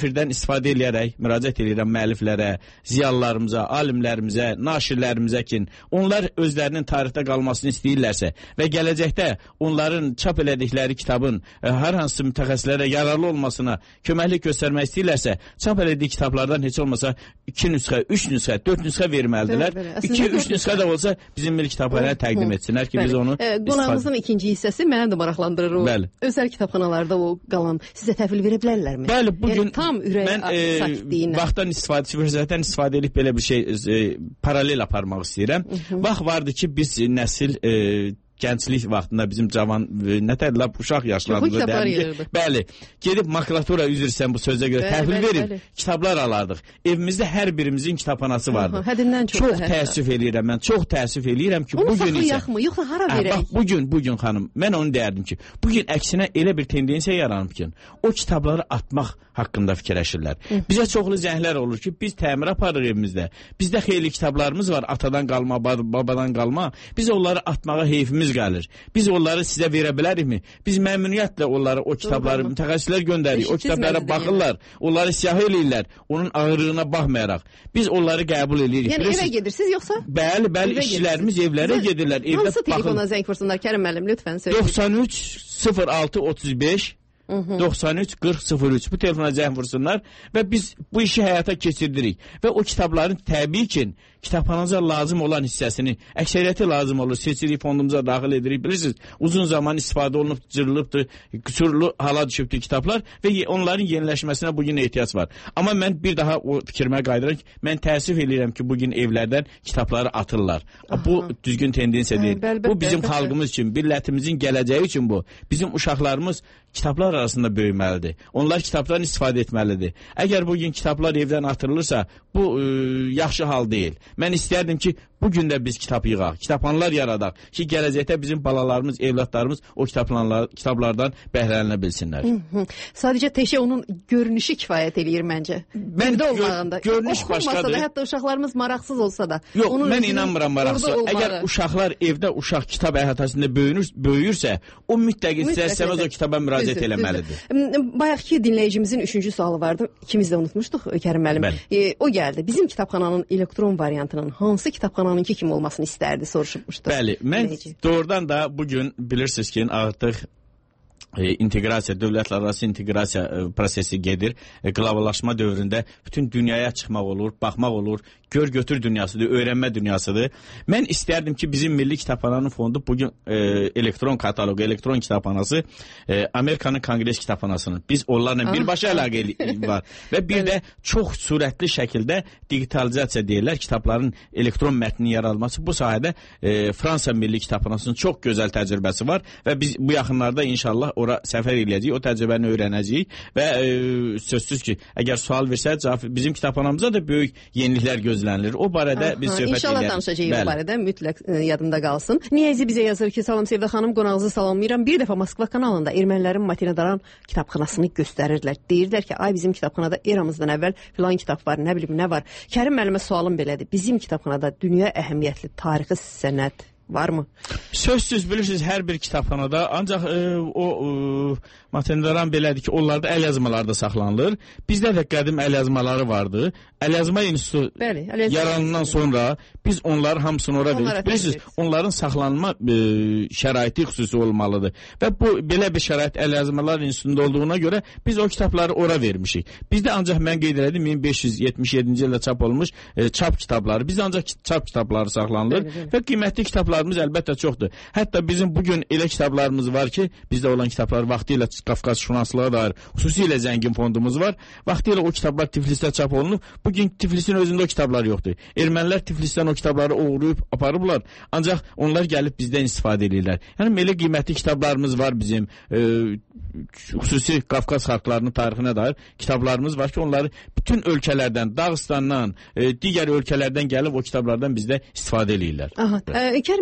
efirdən istifadə edərək müraciət edirəm müəlliflərə, ziyalılarımıza, alimlərimizə, naşirlərimizə ki, onlar özlərinin tarixdə qalmasını istəyirlərsə və gələcəkdə onların çap elədikləri kitabın ə, hər hansı mütəxəssislərə yararlı olmasına köməklik göstərmək istəyirlərsə, çap elədiyi kitablardan heç olmasa iki nüsxə, üç nüsxə, dörd nüsxə verməlidirlər. iki üç nüsxə də olsa bizim Milli Kitabxanaya təqdim etsinlər ki, biz onu qonağımızın ikinci hissəsi mənə də maraqlandırır o. Bəli. Özəl kitabxanalarda o qalan sizə təhvil verə bilərlərmi? Bəli, bu gün yəni, tam ürək mən e, vaxtdan istifadə, fürsətdən istifadə edib belə bir şey e, paralel aparmaq istəyirəm. Vaxt vardı ki, biz nəsil e, gənclik vaxtında bizim cavan nətərlər uşaq yaşlarında dəmir. Bəli, gedib makulatura üzr istəyirəm bu sözə görə bəli, təhvil bəli, verib bəli. Kitablar alardıq. Evimizdə hər birimizin kitabxanası vardı. Aha, həddindən çox. Çox təəssüf eləyirəm mən. Çox təəssüf eləyirəm ki, bu gün isə yaxmı, yoxsa hara verək? Bax, bu gün, bu gün xanım, mən onu deyərdim ki, bu gün əksinə elə bir tendensiya yaranıb ki, o kitabları atmaq haqqında fikirləşirlər. Hı. Bizə çoxlu zəhlər olur ki, biz təmir aparırıq evimizdə. Bizdə xeyli kitablarımız var, atadan qalma, babadan qalma. Biz onları atmağa heyfimiz gəlir. Biz onları sizə verə bilərikmi? Biz məmnuniyyətlə onları, o kitabları mütəxəssislər göndəririk. O kitablara baxırlar, onları siyah eləyirlər. Onun ağırlığına baxmayaraq. Biz onları qəbul edirik. Yəni evə gedirsiniz yoxsa? Bəli, bəli, işçilərimiz evlərə gedirlər. Evdə hansı telefona zəng vursunlar Kərim müəllim, lütfən söyləyin. doxsan üç sıfır altı otuz beş doxsan üç qırx sıfır üç bu telefona zəng vursunlar və biz bu işi həyata keçirdirik. Və o kitabların təbii ki, kitabxananıza lazım olan hissəsini, əksəriyyəti lazım olur, seçirik, fondumuza daxil edirik. Bilirsiniz, uzun zaman istifadə olunub, cırılıbdır, qüsurlu hala düşübdür kitablar və onların yeniləşməsinə bugün ehtiyac var. Amma mən bir daha o fikrimə qayıdıram ki, mən təəssüf edirəm ki, bugün evlərdən kitabları atırlar. Aha. Bu düzgün tendensiya deyil. Bəl, bəl, bu bizim bəl, xalqımız üçün, millətimizin gələcəyi üçün bu. Bizim uşaqlarımız kitablar arasında böyüməlidir. Onlar kitabdan istifadə etməlidir. Əgər bugün kitablar evdən atılırsa, bu e, yaxşı hal deyil. Mən istərdim ki, bugün də biz kitab yığaq, kitabxanalar yaradaq ki, gələcəkdə bizim balalarımız, evlatlarımız o kitablardan bəhrələnə bilsinlər. Hı -hı. Sadəcə təkcə onun görünüşü kifayət eləyir məncə. Mən gör, görünüş başqadır. Da, hətta uşaqlarımız maraqsız olsa da. Yox, mən inanmıram maraqsız. Əgər uşaqlar evdə uşaq kitab əhatəsində böyünür, böyüyürsə, o mütləq istər-istəməz o kitaba müraciət eləməlidir. Bayaqki dinləyicimizin üçüncü sualı vardı. İkimiz də unutmuşduq Kərim müəllim. E, o gəldi. Bizim kitabxananın elektron variantının hansı kitabxananınki kimi olmasını istərdi soruşmuşdu. Bəli, mən dinləyici. Doğrudan da bugün bilirsiniz ki, artıq E, inteqrasiya, dövlətlər arası inteqrasiya e, prosesi gedir. E, qloballaşma dövründə bütün dünyaya çıxmaq olur, baxmaq olur, gör-götür dünyasıdır, öyrənmə dünyasıdır. Mən istərdim ki, bizim Milli Kitabxananın fondu bugün e, elektron kataloqu, elektron kitabxanası e, Amerikanın Konqres kitabxanasının. Biz onlarla birbaşa əlaqə var. Və bir də çox sürətli şəkildə digitalizasiya deyirlər, kitabların elektron mətninin yaradılması. Bu sahədə e, Fransa Milli Kitabxanasının çox gözəl təcrübəsi var və biz bu yaxınlarda inşallah ora səfər eləyəcəyik, o təcrübəni öyrənəcəyik və e, sözsüz ki, əgər sual versəz, bizim kitabxanamıza da böyük yeniliklər gözlənilir. O barədə Aha, biz söhbət edək. İnşallah danışacağıq o barədə, mütləq e, yadımda qalsın. Niyazi bizə yazır ki, salam Sevdə xanım, qonağınızı salamlayıram. Bir dəfə Moskva kanalında ermənilərin Matinadaran kitabxanasını göstərirdilər. Deyirdilər ki, ay bizim kitabxanada eramızdan əvvəl filan kitab var, nə bilim nə var. Kərim müəllimə sualım belədir. Bizim kitabxanada dünya əhəmiyyətli tarixi sənət varmı? Sözsüz bilirsiniz, hər bir kitabxanada ancaq e, o e, Matinadaran belədir ki, onlarda əl yazmaları da saxlanılır. Bizdə də qədim əl yazmaları vardı. Əl yazma institutu Bəli, əl yazma yaranandan sonra biz onları hamısını ora verdik. Bilirsiniz, onların saxlanma e, şəraiti xüsusi olmalıdır. Və bu belə bir şərait əl yazmalar institutunda olduğuna görə biz o kitabları ora vermişik. Bizdə ancaq mən qeyd elədim min beş yüz yetmiş yeddinci ildə çap olmuş e, çap kitabları. Bizdə ancaq çap kitabları saxlanılır bəli, bəli. Və qiymətli kitablarımız əlbəttə çoxdur. Hətta bizim bugün elə kitablarımız var ki, bizdə olan kitablar vaxtilə Qafqaz şünaslığa dair xüsusilə zəngin fondumuz var. Vaxtilə o kitablar Tiflisdə çap olunub. Bugün Tiflisin özündə o kitablar yoxdur. Ermənilər Tiflisdən o kitabları oğurlayıb aparıblar. Ancaq onlar gəlib bizdən istifadə edirlər. Yəni belə qiymətli kitablarımız var bizim. E, xüsusi Qafqaz xalqlarının tarixinə dair kitablarımız var ki, onları bütün ölkələrdən, Dağıstandan, e, digər ölkələrdən gəlib o kitablardan bizdə istifadə edirlər. Aha. E, Kərim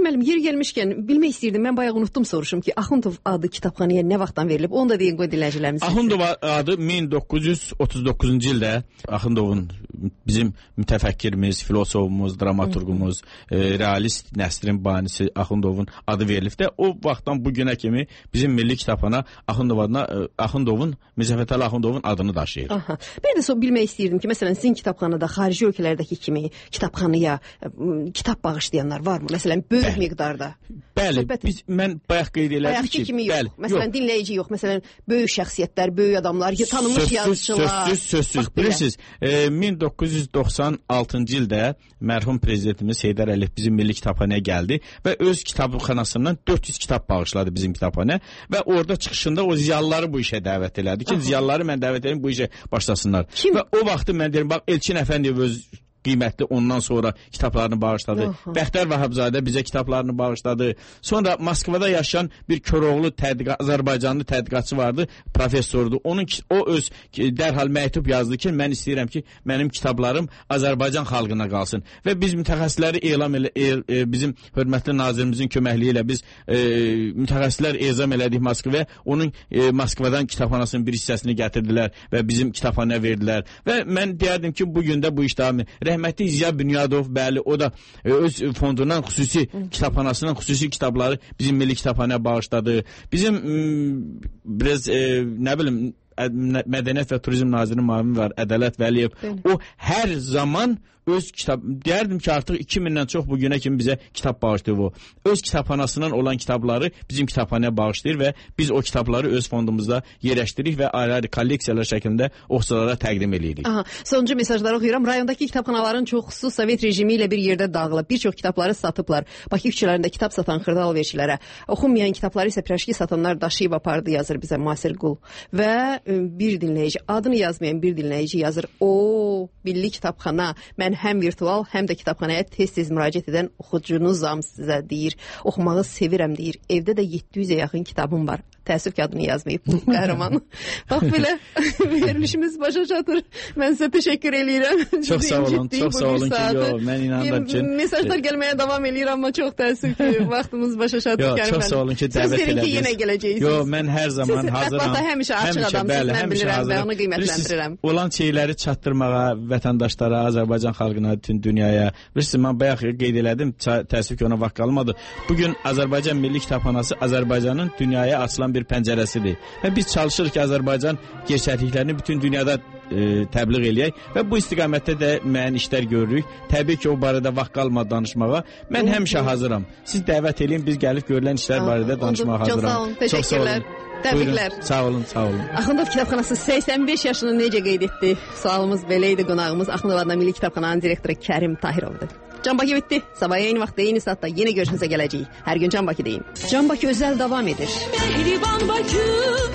müəllim, yer gəlmişkən bilmək istəyirdim. Mən bayaq unutdum soruşum ki, Axundov adı kitabxanaya nə vaxtdan verilib? Onu da deyin qoy dinləyicilərimiz. Axundov adı min doqquz yüz otuz doqquzuncu ildə Axundovun bizim mütəfəkkirimiz, filosofumuz, dramaturqumuz, e, realist nəsrin banisi Axundovun adı verilib də o vaxtdan bu günə kimi bizim milli kitabxana Axundov adına e, Axundovun, Mirzə Fətəli Axundovun adını daşıyır. Aha. Bir də so bilmək istəyirdim ki, məsələn sizin kitabxanada xarici ölkələrdəki kimi kitabxanaya ə, kitab bağışlayanlar varmı? Məsələn böyük bəli. Miqdarda. Bəli, Söhbət... biz mən bayaq qeyd elədim ki, kimi yox. Bəli, məsələn yox. Dinləyici yox. Məsələn böyük şəxsiyyətlər, böyük adamlar, tanınmış sözsüz, yazıçılar. Sözsüz, sözsüz. Bilirsiniz, e, min doqquz yüz doxsan altıncı ildə mərhum prezidentimiz Heydər Əliyev bizim milli kitabxanaya gəldi və öz kitabxanasından dörd yüz kitab bağışladı bizim kitabxanaya və orada çıxışında o ziyalıları bu işə dəvət elədi ki, Aha. ziyalıları mən dəvət edim bu işə başlasınlar. Kim? Və o vaxtı mən deyirəm, bax Elçin Əfəndiyev öz qiymətli ondan sonra kitablarını bağışladı. Aha. Bəxtər Vahabzadə bizə kitablarını bağışladı. Sonra Moskvada yaşayan bir Koroğlu tədqiqat, Azərbaycanlı tədqiqatçı vardı, professordu. Onun o öz dərhal məktub yazdı ki, mən istəyirəm ki, mənim kitablarım Azərbaycan xalqına qalsın. Və biz mütəxəssisləri elam elə, el, e, bizim hörmətli nazirimizin köməkliyi ilə biz e, mütəxəssislər ezam elədik Moskvaya. Onun e, Moskvadan kitabxanasının bir hissəsini gətirdilər və bizim kitabxanaya verdilər. Və mən deyərdim ki, bu gün də bu iş davam edir. Rəhmətli Ziya Bünyadov, bəli, o da e, öz fondundan xüsusi kitabxanasından xüsusi kitabları bizim milli kitabxanaya bağışladı. Bizim m, biraz e, nə bilim Mədəniyyət və Turizm Nazirinin müavini var, Ədalət Vəliyev. O hər zaman öz kitab, deyərdim ki, artıq iki mindən çox bu günə kimi bizə kitab bağışlayıb o. Öz kitabxanasından olan kitabları bizim kitabxanaya bağışlayır və biz o kitabları öz fondumuzda yerləşdiririk və ayrı-ayrı kolleksiyalar şəklində oxuculara təqdim edirik. Aha, sonuncu mesajları oxuyuram. Rayondakı kitabxanaların çoxusu Sovet rejimi ilə bir yerdə dağılıb. Bir çox kitabları satıblar. Bakı küçələrində kitab satan xırda alverçilərə. Oxunmayan kitabları isə pirajki satanlar daşıyıb apardı, yazır bizə Masir Qul. Və bir dinləyici, adını yazmayan bir dinləyici yazır. O, milli kitabxana, mən həm virtual, həm də kitabxanaya tez-tez müraciət edən oxucunuzam sizə deyir. Oxumağı sevirəm deyir. Evdə də yeddi yüzə yaxın kitabım var. Təəssüf ki, adını yazmayıb bu qəhrəman. Bax belə verilişimiz başa çatır. Mən sizə təşəkkür eləyirəm. Çox sağ olun, çox sağ olun ki, yo, mən inandım ki... Mesajlar gəlməyə davam eləyir, amma çox təəssüf ki, vaxtımız başa çatır. Yo, çox sağ olun ki, dəvət elədiniz. Söz verin ki, yenə gələcəksiniz. Yo, mən hər zaman hazıram. Siz həmişə açıq adamsınız, mən bilirəm və onu qiymətləndirirəm. Olan şeyləri çatdırmağa, vətəndaşlara, Azərbaycan xalqına, bütün dünyaya. Bilirsiniz, mən bayaq qeyd elədim, təəssüf ki, ona vaxt qalmadı. Bugün Azərbaycan Milli Kitabxanası Azərbaycanın dünyaya açılan bir pəncərəsidir. Və biz çalışırıq ki, Azərbaycan gerçəkliklərini bütün dünyada e, təbliğ eləyək və bu istiqamətdə də müəyyən işlər görürük. Təbii ki, o barədə vaxt qalmadı danışmağa. Mən həmişə hazıram. Siz dəvət eləyin, biz gəlib görülən işlər barədə danışmağa hazıram. Çox sağ olun, təşəkkürlər. Təbriklər. Sağ olun, sağ olun. Axundov Kitabxanası səksən beş yaşını necə qeyd etdi? Sualımız belə idi, qonağımız Axundov adına Milli Kitabxananın direktoru Kərim Tahirovdur. Can Bakı bitti. Sabah eyni vaxtda, eyni saatda yenə görüşünüzə gələcəyik. Hər gün Can Bakı deyin. Can Bakı özəl davam edir. Mehriban Bakı,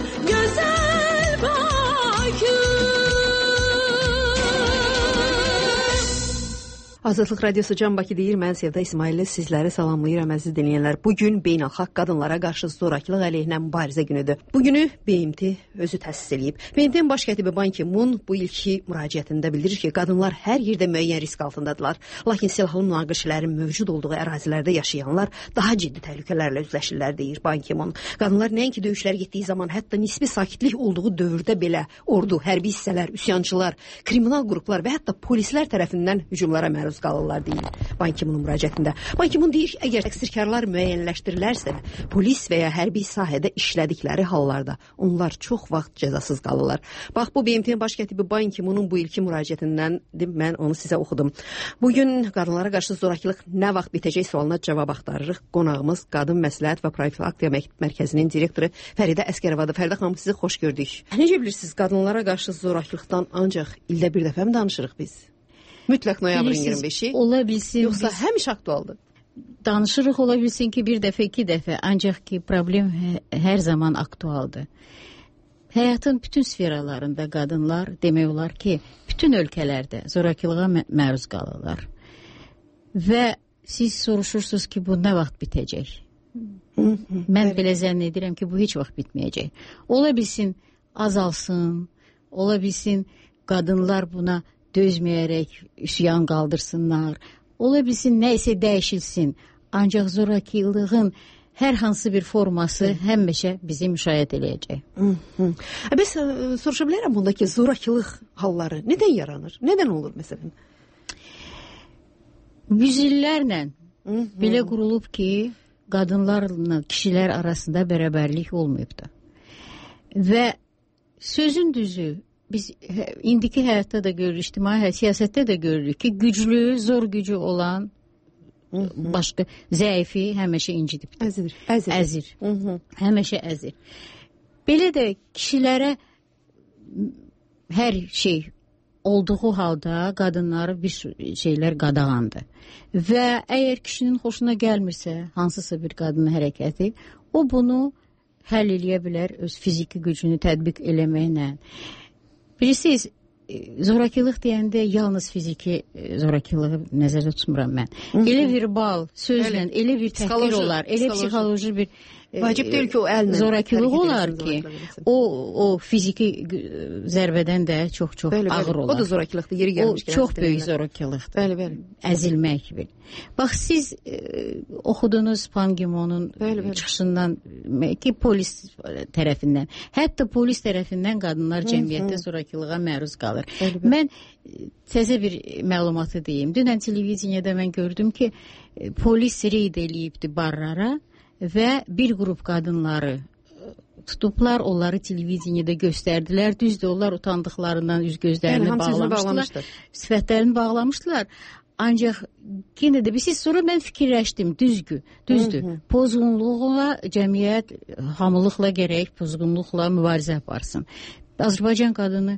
gözəl Bakı. Azadlıq Radiosu Can Bakı deyir, mən Sevda İsmailli sizləri salamlayıram əziz dinləyənlər. Bugün beynəlxalq qadınlara qarşı zorakılıq əleyhinə mübarizə günüdür. Bugünü B M T özü təsis edib. B M T-nin baş katibi Ban Ki-mun bu ilki müraciətində bildirir ki, qadınlar hər yerdə müəyyən risk altındadılar. Lakin silahlı münaqişələrin mövcud olduğu ərazilərdə yaşayanlar daha ciddi təhlükələrlə üzləşirlər, deyir Ban Ki-mun. Qadınlar nəinki döyüşlər getdiyi zaman, hətta nisbi sakitlik olduğu dövrdə belə ordu, hərbi hissələr, üsyançılar, kriminal qruplar və hətta polislər tərəfindən hücumlara məruz qalırlar, deyir Ban Ki-munun müraciətində. Ban Ki-mun deyir ki, əgər təqsirkarlar müəyyənləşdirilərsə, polis və ya hərbi sahədə işlədikləri hallarda onlar çox vaxt cəzasız qalırlar. Bax, bu B M T-nin baş katibi Ban Ki-munun bu ilki müraciətindən mən onu sizə oxudum. Bugün qadınlara qarşı zorakılıq nə vaxt bitəcək sualına cavab axtarırıq. Qonağımız Qadın Məsləhət və Profilaktiya Mərkəzinin direktoru Fəridə Əsgərovadır. Fəridə xanım, sizi xoş gördük. Necə bilirsiniz, qadınlara qarşı zorakılıqdan ancaq ildə bir dəfə mi danışırıq biz? Mütləq noyabrın iyirmi beşi. Ola bilsin. Yoxsa biz... həmişə aktualdır. Danışırıq, ola bilsin ki, bir dəfə, iki dəfə. Ancaq ki, problem hər zaman aktualdır. Həyatın bütün sferalarında qadınlar demək olar ki, bütün ölkələrdə zorakılığa məruz qalırlar. Və siz soruşursunuz ki, bu nə vaxt bitəcək? Mən belə zənn edirəm ki, bu heç vaxt bitməyəcək. Ola bilsin azalsın, ola bilsin qadınlar buna dözməyərək üsyan qaldırsınlar. Ola bilsin, nə isə dəyişilsin. ancaq zorakılığın hər hansı bir forması həmişə bizi müşahidə eləyəcək. Bəs soruşa bilərəm bundakı zorakılıq halları nədən yaranır? Nədən olur məsələn? Yüz illərlə belə qurulub ki, qadınlarla kişilər arasında bərabərlik olmayıbdır. Və sözün düzü, biz indiki həyatda da görürük, ictimai həyat, siyasətdə də görürük ki, güclü, zor gücü olan, başqa zəifi həmişə incidibdir. Əzir. Əzir. Əzir. Həmişə əzir. Belə də kişilərə hər şey olduğu halda qadınları bir şeylər qadağandır. Və əgər kişinin xoşuna gəlmirsə, hansısa bir qadının hərəkəti, o bunu həll eləyə bilər öz fiziki gücünü tətbiq eləməklə. Bilirsiniz, zorakılıq deyəndə yalnız fiziki zorakılığı nəzərdə tutmuram mən. Elə verbal, sözlə, elə bir təhqir olar, elə psixoloji bir vacib deyil ki, o əllə zorakılıq olar ki, o o fiziki zərbədən də çox-çox ağır olar. O da zorakılıqdır, yeri gəlmişkən. O çox böyük zorakılıqdır. Bəli, bəli. Əzilmək bil. Bax, siz oxudunuz Pan Ki-moonun çıxışından ki, polis tərəfindən, hətta polis tərəfindən qadınlar cəmiyyətdə zorakılığa məruz qalır. Mən təzə bir məlumatı deyim. Dünən televizyonda mən gördüm ki, polis reyd eləyibdi barlara və bir qrup qadınları tutublar, onları televizyonda göstərdilər. Düzdür, onlar utandıqlarından üz gözlərini yəni, bağlamışdılar, sifətlərini bağlamışdılar. Ancaq yenə də bir siz sonra mən fikirləşdim, düzgü, düzdür. Hı -hı. Pozğunluğa cəmiyyət hamılıqla gərək pozğunluqla mübarizə aparsın. Azərbaycan qadını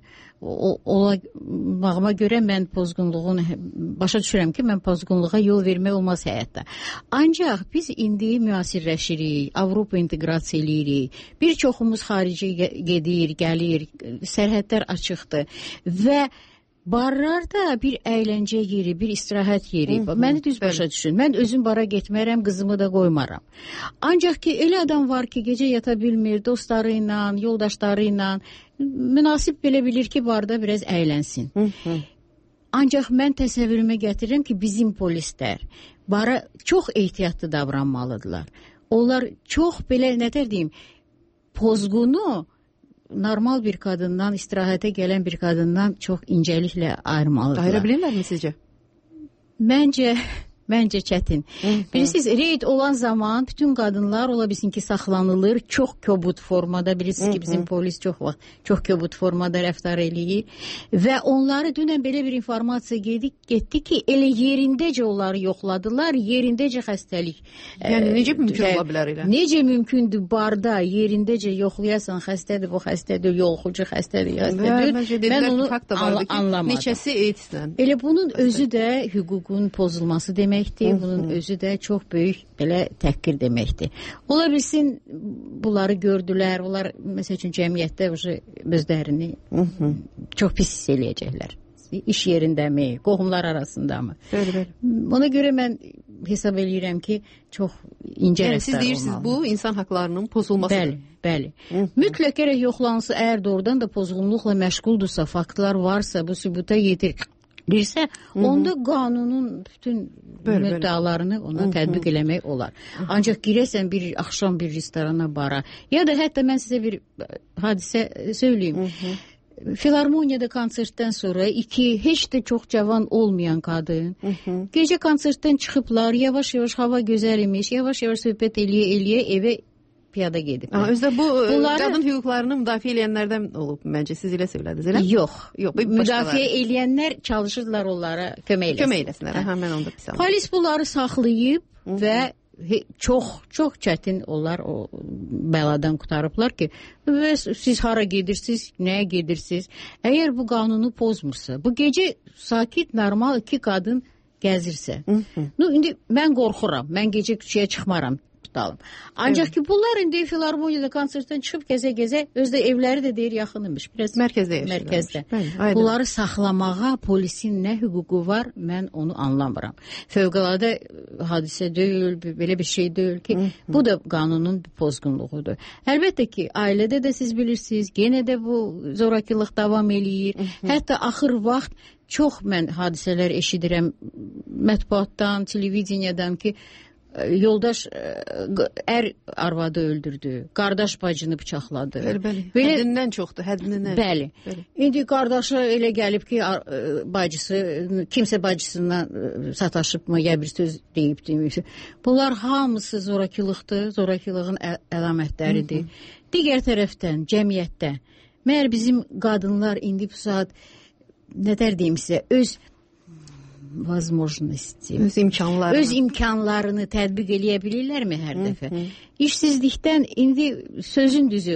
olmağıma görə mən pozğunluğun başa düşürəm ki, mən pozğunluğa yol vermək olmaz həyatda. Ancaq biz indi müasirləşirik, Avropa inteqrasiya eləyirik. Bir çoxumuz xarici gedir, gəlir, sərhədlər açıqdır və barlarda bir əyləncə yeri, bir istirahət yeri. Hı -hı, məni düz başa düşün. Mən özüm bara getmərəm, qızımı da qoymaram. Ancaq ki, elə adam var ki, gecə yata bilmir, dostları ilə, yoldaşları ilə, münasib belə bilir ki, barda biraz əylənsin. Hı -hı. Ancaq mən təsəvvürümə gətirirəm ki, bizim polislər bara çox ehtiyatlı davranmalıdırlar. Onlar çox belə, nətər deyim, pozğunu normal bir qadından, istirahətə gələn bir qadından çox incəliklə ayırmalıdırlar. Ayıra bilirlərmi sizcə? Məncə, məncə çətin. Bilirsiniz, reyd olan zaman bütün qadınlar ola bilsin ki, saxlanılır, çox kobud formada. Bilirsiniz ki, bizim polis çox vaxt çox kobud formada rəftar eləyir və onları dünən belə bir informasiya gedik, getdi ki, elə yerindəcə onları yoxladılar, yerindəcə xəstəlik. Yəni, e, necə mümkün ola bilər elə? Necə mümkündür barda, yerindəcə yoxlayasan, xəstədir, bu xəstədir, yolxucu xəstədir, xəstədir. Mən onu anlamadım. Neçəsi AIDS-lə. Elə bunun özü də hüququn pozulması demək. Bunun özü də çox böyük belə təhqir deməkdir. Ola bilsin, bunları gördülər, onlar məsəl üçün cəmiyyətdə özlərini çox pis hiss eləyəcəklər. İş yerindəmi, qohumlar arasındamı? Bəli, bəli. Ona görə mən hesab eləyirəm ki, çox incə yəni, rəftar siz deyirsiniz, olmalı. bu insan haqlarının pozulmasıdır. Bəli, bəli. Mütləq gərək yoxlansın, əgər doğrudan da pozğunluqla məşğuldursa, faktlar varsa, bu sübuta yetir. Bilirsə, onda qanunun bütün müddəalarını ona tətbiq eləmək olar. Ancaq girəsən bir axşam bir restorana, bara, ya da hətta mən sizə bir hadisə söyləyeyim. Filarmoniyada konsertdən sonra iki heç də çox cavan olmayan qadın gecə konsertdən çıxıblar, yavaş-yavaş hava gözəl imiş, yavaş-yavaş söhbət eləyə-eləyə evə piyada gedib. Özdə bu Bunları... qadın hüquqlarını müdafiə eləyənlərdən olub, məncə siz elə söylədiniz, elə? Yox, yox. Müdafiə eləyənlər çalışırlar onlara kömək eləsinlər. Kömək eləsinlər, hə, mən onda pis anladım. Polis bunları saxlayıb Hı -hı. və çox, çox çətin onlar o bəladan qutarıblar ki, siz hara gedirsiniz, nəyə gedirsiniz? Əgər bu qanunu pozmursa, bu gecə sakit, normal iki qadın gəzirsə, Hı -hı. No, indi mən qorxuram, mən gecə küçəyə çıxmaram. Tutalım. Ancaq evet. ki, bunlar indi filarmoniyada konsertdən çıxıb gəzə-gəzə, özdə evləri də deyir yaxınımış. Biraz mərkəzdə yaşayırlar. Mərkəzdə. Bəli, bunları saxlamağa polisin nə hüququ var, mən onu anlamıram. Fövqəladə hadisə deyil, belə bir şey deyil ki, Hı -hı. bu da qanunun bir pozğunluğudur. Əlbəttə ki, ailədə də siz bilirsiniz, yenə də bu zorakılıq davam eləyir. Hı -hı. Hətta axır vaxt çox mən hadisələr eşidirəm mətbuatdan, televiziyadan ki, yoldaş ər arvadı öldürdü, qardaş bacını bıçaqladı. Bəli, bəli. Belə, həddindən çoxdur, həddindən. Bəli. bəli. İndi qardaşı elə gəlib ki, bacısı, kimsə bacısından sataşıbmı, ya bir söz deyib demir. Bunlar hamısı zorakılıqdır, zorakılığın əlamətləridir. Hı -hı. Digər tərəfdən, cəmiyyətdə, məyər bizim qadınlar indi bu saat, nədər deyim sizə, öz возможности, öz imkanlarını, öz imkanlarını tətbiq eləyə bilirlərmi hər Hı -hı. dəfə? İşsizlikdən indi sözün düzü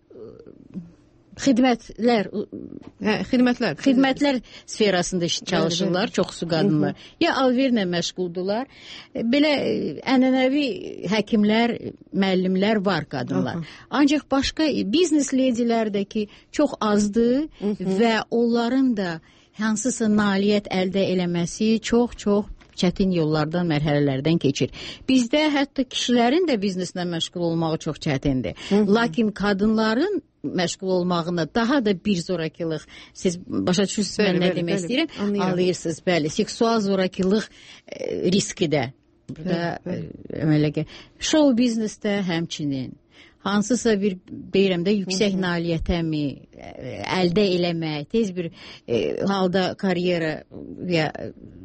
xidmətlər, hə, xidmətlər, xidmətlər sferasında çalışırlar, çoxsu qadınlar. Hı -hı. Ya alverlə məşğuldurlar. Belə ənənəvi həkimlər, müəllimlər var qadınlar. Hı -hı. Ancaq başqa biznes ledilərdəki çox azdır Hı -hı. və onların da hansısa nailiyyət əldə eləməsi çox-çox çətin yollardan, mərhələlərdən keçir. Bizdə hətta kişilərin də bizneslə məşğul olmağı çox çətindir. Hı -hı. Lakin qadınların məşğul olmağına daha da bir zorakılıq, siz başa düşürsünüz mən nə demək istəyirəm, anlayırsınız, bəli, seksual zorakılıq e, riski də. Burada e, show biznesdə həmçinin hansısa bir deyirəm də yüksək nailiyyətə mi əldə eləmək, tez bir e, halda karyera ya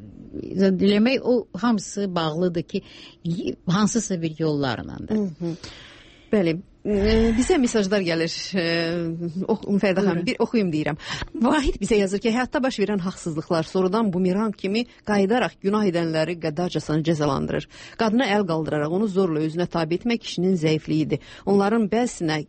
diləmək, o hamısı bağlıdır ki, hansısa bir yollarla da. Hı -hı. Bəli. Bizə mesajlar gəlir. Fərdə xanım, bir oxuyum deyirəm. Vahid bizə yazır ki, həyatda baş verən haqsızlıqlar sonradan bumerang kimi qayıdaraq günah edənləri qəddarcasına cəzalandırır. Qadına əl qaldıraraq onu zorla özünə tabi etmək kişinin zəifliyidir. Onların bəzisinə,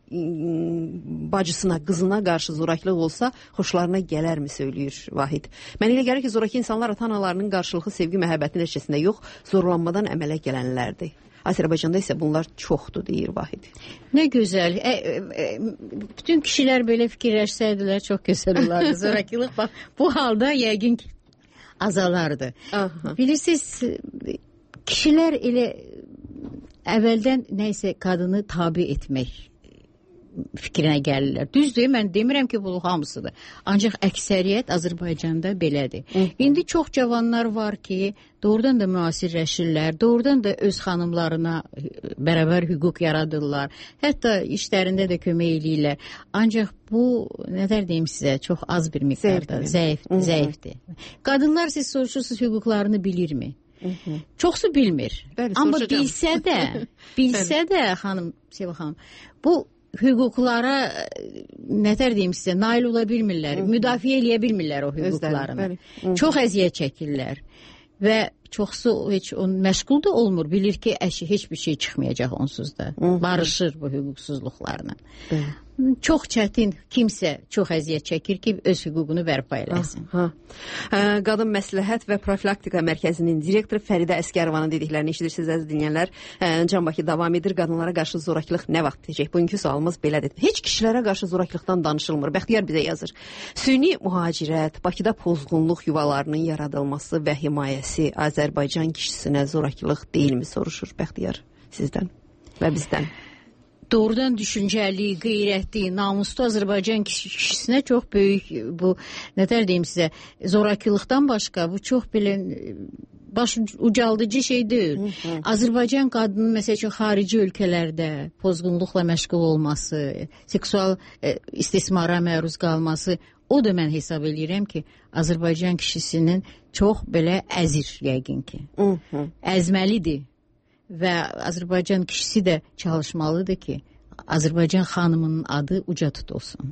bacısına, qızına qarşı zorakılıq olsa xoşlarına gələrmi, söyləyir Vahid. Mənə elə gəlir ki, zoraki insanlar ata-analarının qarşılıqlı sevgi məhəbbəti nəticəsində yox, zorlanmadan əmələ gələnlərdir. Azərbaycanda isə bunlar çoxdur, deyir Vahid. Nə gözəl. E, e, bütün kişilər belə fikirləşsəydilər, çox gözəl olardı. Zorakılıq bax, bu halda yəqin ki, azalardı. Aha. Bilirsiniz, kişilər elə əvvəldən nəysə qadını tabi etmək fikrinə gəlirlər. Düzdür, mən demirəm ki, bu hamısıdır. Ancaq əksəriyyət Azərbaycanda belədir. Hı -hı. İndi çox cavanlar var ki, doğrudan da müasirləşirlər, doğrudan da öz xanımlarına bərabər hüquq yaradırlar. Hətta işlərində də kömək eləyirlər. Ancaq bu, nədər deyim sizə, çox az bir miqdarda zəif, zəifdir. Qadınlar siz soruşursunuz, hüquqlarını bilirmi? Hı -hı. Çoxsu bilmir. Bəli, amma bilsə də, bilsə də xanım, Seva xanım, bu hüquqlara, nətər deyim sizə, nail ola bilmirlər, Hı -hı. müdafiə eləyə bilmirlər o hüquqlarını. Çox əziyyət çəkirlər və çoxsu heç onun məşğul da olmur, bilir ki, əşi heç bir şey çıxmayacaq onsuz da. Hı -hı. Barışır bu hüquqsuzluqlarla. Hı -hı. Çox çətin, kimsə çox əziyyət çəkir ki, öz hüququnu bərpa eləsin. Ha, ha. Qadın Məsləhət və Profilaktika Mərkəzinin direktoru Fəridə Əskərovanın dediklərini eşidirsiniz, əziz dinləyənlər. Can Bakı davam edir. Qadınlara qarşı zorakılıq nə vaxt bitəcək? Bugünkü sualımız belədir. Heç kişilərə qarşı zorakılıqdan danışılmır. Bəxtiyar bizə yazır. Süni mühacirət, Bakıda pozğunluq yuvalarının yaradılması və himayəsi Azərbaycan kişisinə zorakılıq deyilmi, soruşur Bəxtiyar sizdən və bizdən. Doğrudan düşüncəli, qeyrətli, namuslu Azərbaycan kişisinə çox böyük, bu, nətər deyim sizə, zorakılıqdan başqa, bu çox belə baş ucaldıcı şey deyil. Hı -hı. Azərbaycan qadının, məsəl üçün, xarici ölkələrdə pozğunluqla məşğul olması, seksual e, istismara məruz qalması, o da mən hesab edirəm ki, Azərbaycan kişisinin çox belə əzir, yəqin ki. Hı -hı. Əzməlidir. Və Azərbaycan kişisi də çalışmalıdır ki, Azərbaycan xanımının adı uca tutulsun.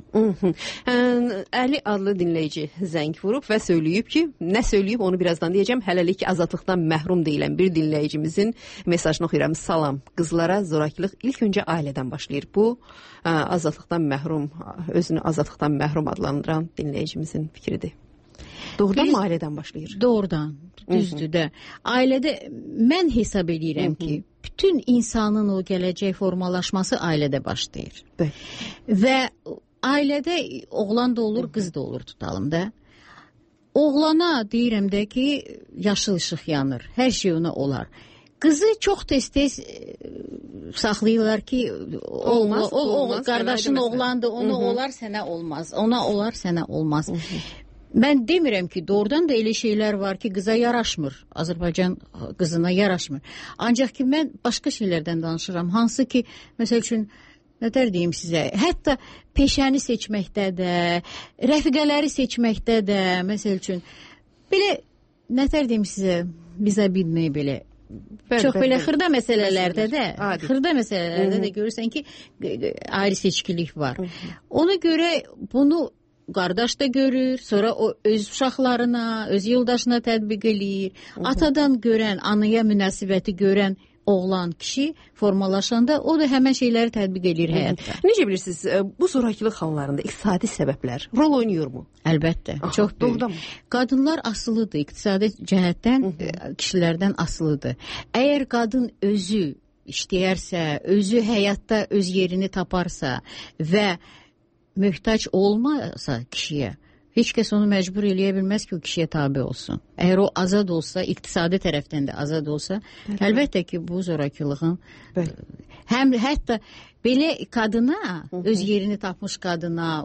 Əli adlı dinləyici zəng vurub və söyləyib ki, nə söyləyib onu birazdan deyəcəm. Hələlik azadlıqdan məhrum deyilən bir dinləyicimizin mesajını oxuyuram. Salam, qızlara zorakılıq ilk öncə ailədən başlayır. Bu, azadlıqdan məhrum, özünü azadlıqdan məhrum adlandıran dinləyicimizin fikridir. Doğrudan mı ailədən başlayır? Doğrudan, düzdür də. Ailədə mən hesab edirəm ki, bütün insanın o gələcək formalaşması ailədə başlayır. Bəli. Və ailədə oğlan da olur, qız da olur, tutalım da. Oğlana deyirəm də ki, yaşıl işıq yanır, hər şey ona olar. Qızı çox tez-tez saxlayırlar ki, olmaz, o, o, o qardaşın oğlandır, ona Hı -hı. olar, sənə olmaz, ona olar, sənə olmaz. Hı -hı. Mən demirəm ki, doğrudan da elə şeylər var ki, qıza yaraşmır. Azərbaycan qızına yaraşmır. Ancaq ki, mən başqa şeylərdən danışıram. Hansı ki, məsəl üçün, nətər deyim sizə, hətta peşəni seçməkdə də, rəfiqələri seçməkdə də, məsəl üçün, belə, nətər deyim sizə, bizə bilmək belə, Bəl, çox bəl, belə xırda məsələlərdə də, adi. xırda məsələlərdə də görürsən ki, ayrı seçkilik var. Hı -hı. Ona görə bunu qardaş da görür, sonra o öz uşaqlarına, öz yoldaşına tətbiq eləyir. Hı -hı. Atadan görən, anaya münasibəti görən oğlan kişi formalaşanda o da həmən şeyləri tətbiq edir həyatda. Necə bilirsiniz, bu zorakılıq hallarında iqtisadi səbəblər rol oynayırmı? Əlbəttə, Aha, çox böyük. Qadınlar asılıdır, iqtisadi cəhətdən Hı -hı. kişilərdən asılıdır. Əgər qadın özü işləyərsə, özü həyatda öz yerini taparsa və möhtac olmasa kişiyə, heç kəs onu məcbur eləyə bilməz ki, o kişiyə tabi olsun. Əgər o azad olsa, iqtisadi tərəfdən də azad olsa, Bəli. əlbəttə ki, bu zorakılığın Bəli. həm hətta belə qadına, Hı -hı. öz yerini tapmış qadına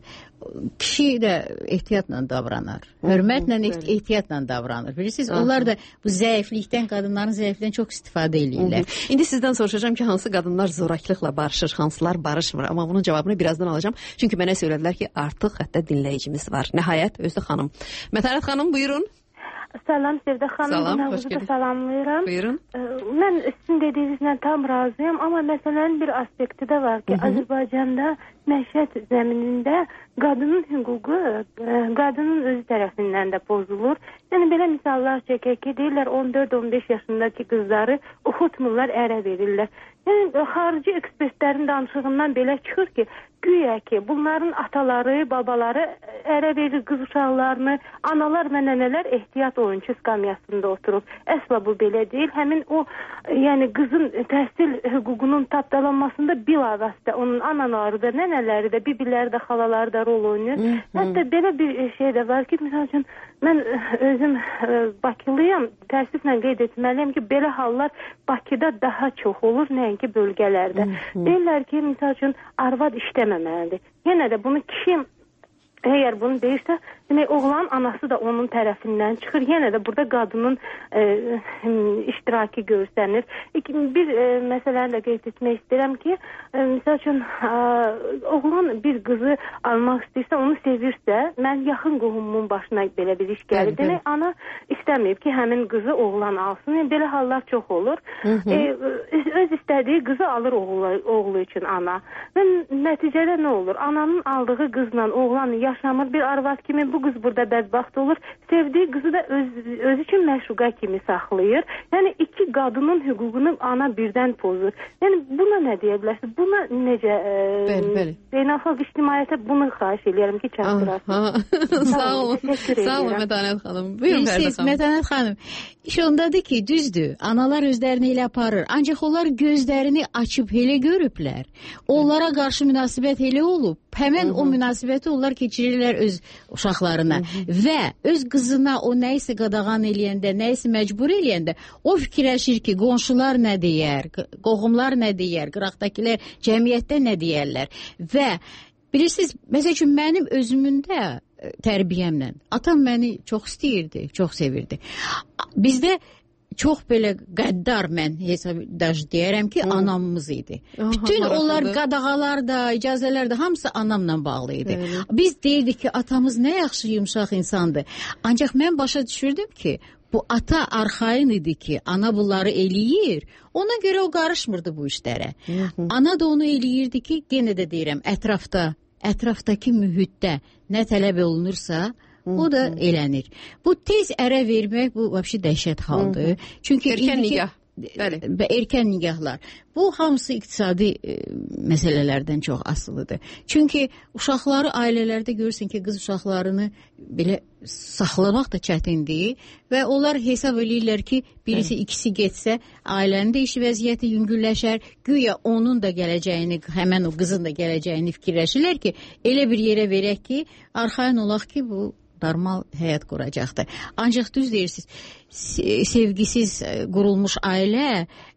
kişi də ehtiyatla davranır. Hörmətlə, Hı-hı. ehtiyatla davranır. Bilirsiniz, Aha. onlar da bu zəiflikdən, qadınların zəiflikdən çox istifadə edirlər. Hı-hı. İndi sizdən soruşacağım ki, hansı qadınlar zorakılıqla barışır, hansılar barışmır. Amma bunun cavabını birazdan alacağım. Çünki mənə söylədilər ki, artıq hətta dinləyicimiz var. Nəhayət, özü xanım. Mətanət xanım, buyurun. Salam Sevdə xanım, Salam, günahınızı da salamlayıram. Buyurun. Mən sizin dediyinizlə tam razıyam, amma məsələnin bir aspekti də var ki, Hı -hı. Azərbaycanda məişət zəminində qadının hüququ qadının özü tərəfindən də pozulur. Yəni belə misallar çəkək ki, deyirlər on dörd on beş yaşındakı qızları oxutmurlar, ərə verirlər. Yəni xarici ekspertlərin danışığından belə çıxır ki, güya ki, bunların ataları, babaları ərə verir qız uşaqlarını, analar və nənələr ehtiyat oyunçu skamyasında oturub. Əsla bu belə deyil. Həmin o, yəni qızın təhsil hüququnun tapdalanmasında bilavasitə onun anaları da, nənələri də, bibiləri də, xalaları da rol oynayır. Hı -hı. Hətta belə bir şey də var ki, məsəl üçün, mən özüm Bakılıyam, təəssüflə qeyd etməliyim ki, belə hallar Bakıda daha çox olur, nəinki bölgələrdə. Hı -hı. Deyirlər ki, məsəl üçün, arvad işləməməlidir. Yenə də bunu kişi əgər bunu deyirsə, demək, oğlan anası da onun tərəfindən çıxır. Yenə də burada qadının e, iştiraki görsənir. Bir e, məsələni də qeyd etmək istəyirəm ki, e, misal üçün, e, oğlan bir qızı almaq istəyirsə, onu sevirsə, mən yaxın qohumumun başına belə bir iş gəlir. Demək, ana istəməyib ki, həmin qızı oğlan alsın. Yəni, belə hallar çox olur. Hı -hı. E, öz istədiyi qızı alır oğlu, oğlu üçün ana. Və nəticədə nə olur? Ananın aldığı qızla oğlan yaşamır bir arvad kimi, bu qız burada bədbaxt olur. Sevdiyi qızı da öz, öz üçün məşuqa kimi saxlayır. Yəni iki qadının hüququnu ana birdən pozur. Yəni buna nə deyə bilərsiniz? Buna necə e, beynəlxalq ictimaiyyətə bunu xahiş edirəm ki, çatdırasınız. Sağ olun. Sağ olun Mətanət xanım. Buyurun Fərdə xanım. Mətanət xanım, iş ondadır ki, düzdür. Analar özlərini elə aparır. Ancaq onlar gözlərini açıb elə görüblər. Onlara qarşı münasibət elə olub. Həmən Hı -hı. o münasibəti onlar keçirirlər öz uşaqlarına. Hı -hı. Və öz qızına o nəyisə qadağan eləyəndə, nəyisə məcbur eləyəndə o fikirləşir ki, qonşular nə deyər, qohumlar nə deyər, qıraqdakilər cəmiyyətdə nə deyərlər. Və bilirsiniz, məsəl üçün mənim özümündə tərbiyəmlə atam məni çox istəyirdi, çox sevirdi. Bizdə çox belə qəddar mən hesabdaş deyərəm ki, Hı. anamız idi. Aha, bütün onlar qadağalar da, icazələr də hamısı anamla bağlı idi. Evet. Biz deyirdik ki, atamız nə yaxşı yumşaq insandır. Ancaq mən başa düşürdüm ki, bu ata arxain idi ki, ana bunları eləyir. Ona görə o qarışmırdı bu işlərə. Hı -hı. Ana da onu eləyirdi ki, yenə də deyirəm, ətrafda, ətrafdakı mühitdə nə tələb olunursa, o da elənir. Bu tez ərə vermək, bu vəbşi dəhşət haldır. Hı -hı. Çünki erkən indiki, nigah. Bəli. Erkən nigahlar. Bu hamısı iqtisadi e, məsələlərdən çox asılıdır. Çünki uşaqları ailələrdə görürsən ki, qız uşaqlarını belə saxlamaq da çətindir və onlar hesab eləyirlər ki, birisi Bəli. ikisi getsə, ailənin də iş vəziyyəti yüngülləşər. Güya onun da gələcəyini, həmən o qızın da gələcəyini fikirləşirlər ki, elə bir yerə verək ki, arxain olaq ki, bu normal həyat quracaqdır. Ancaq düz deyirsiniz, sevgisiz qurulmuş ailə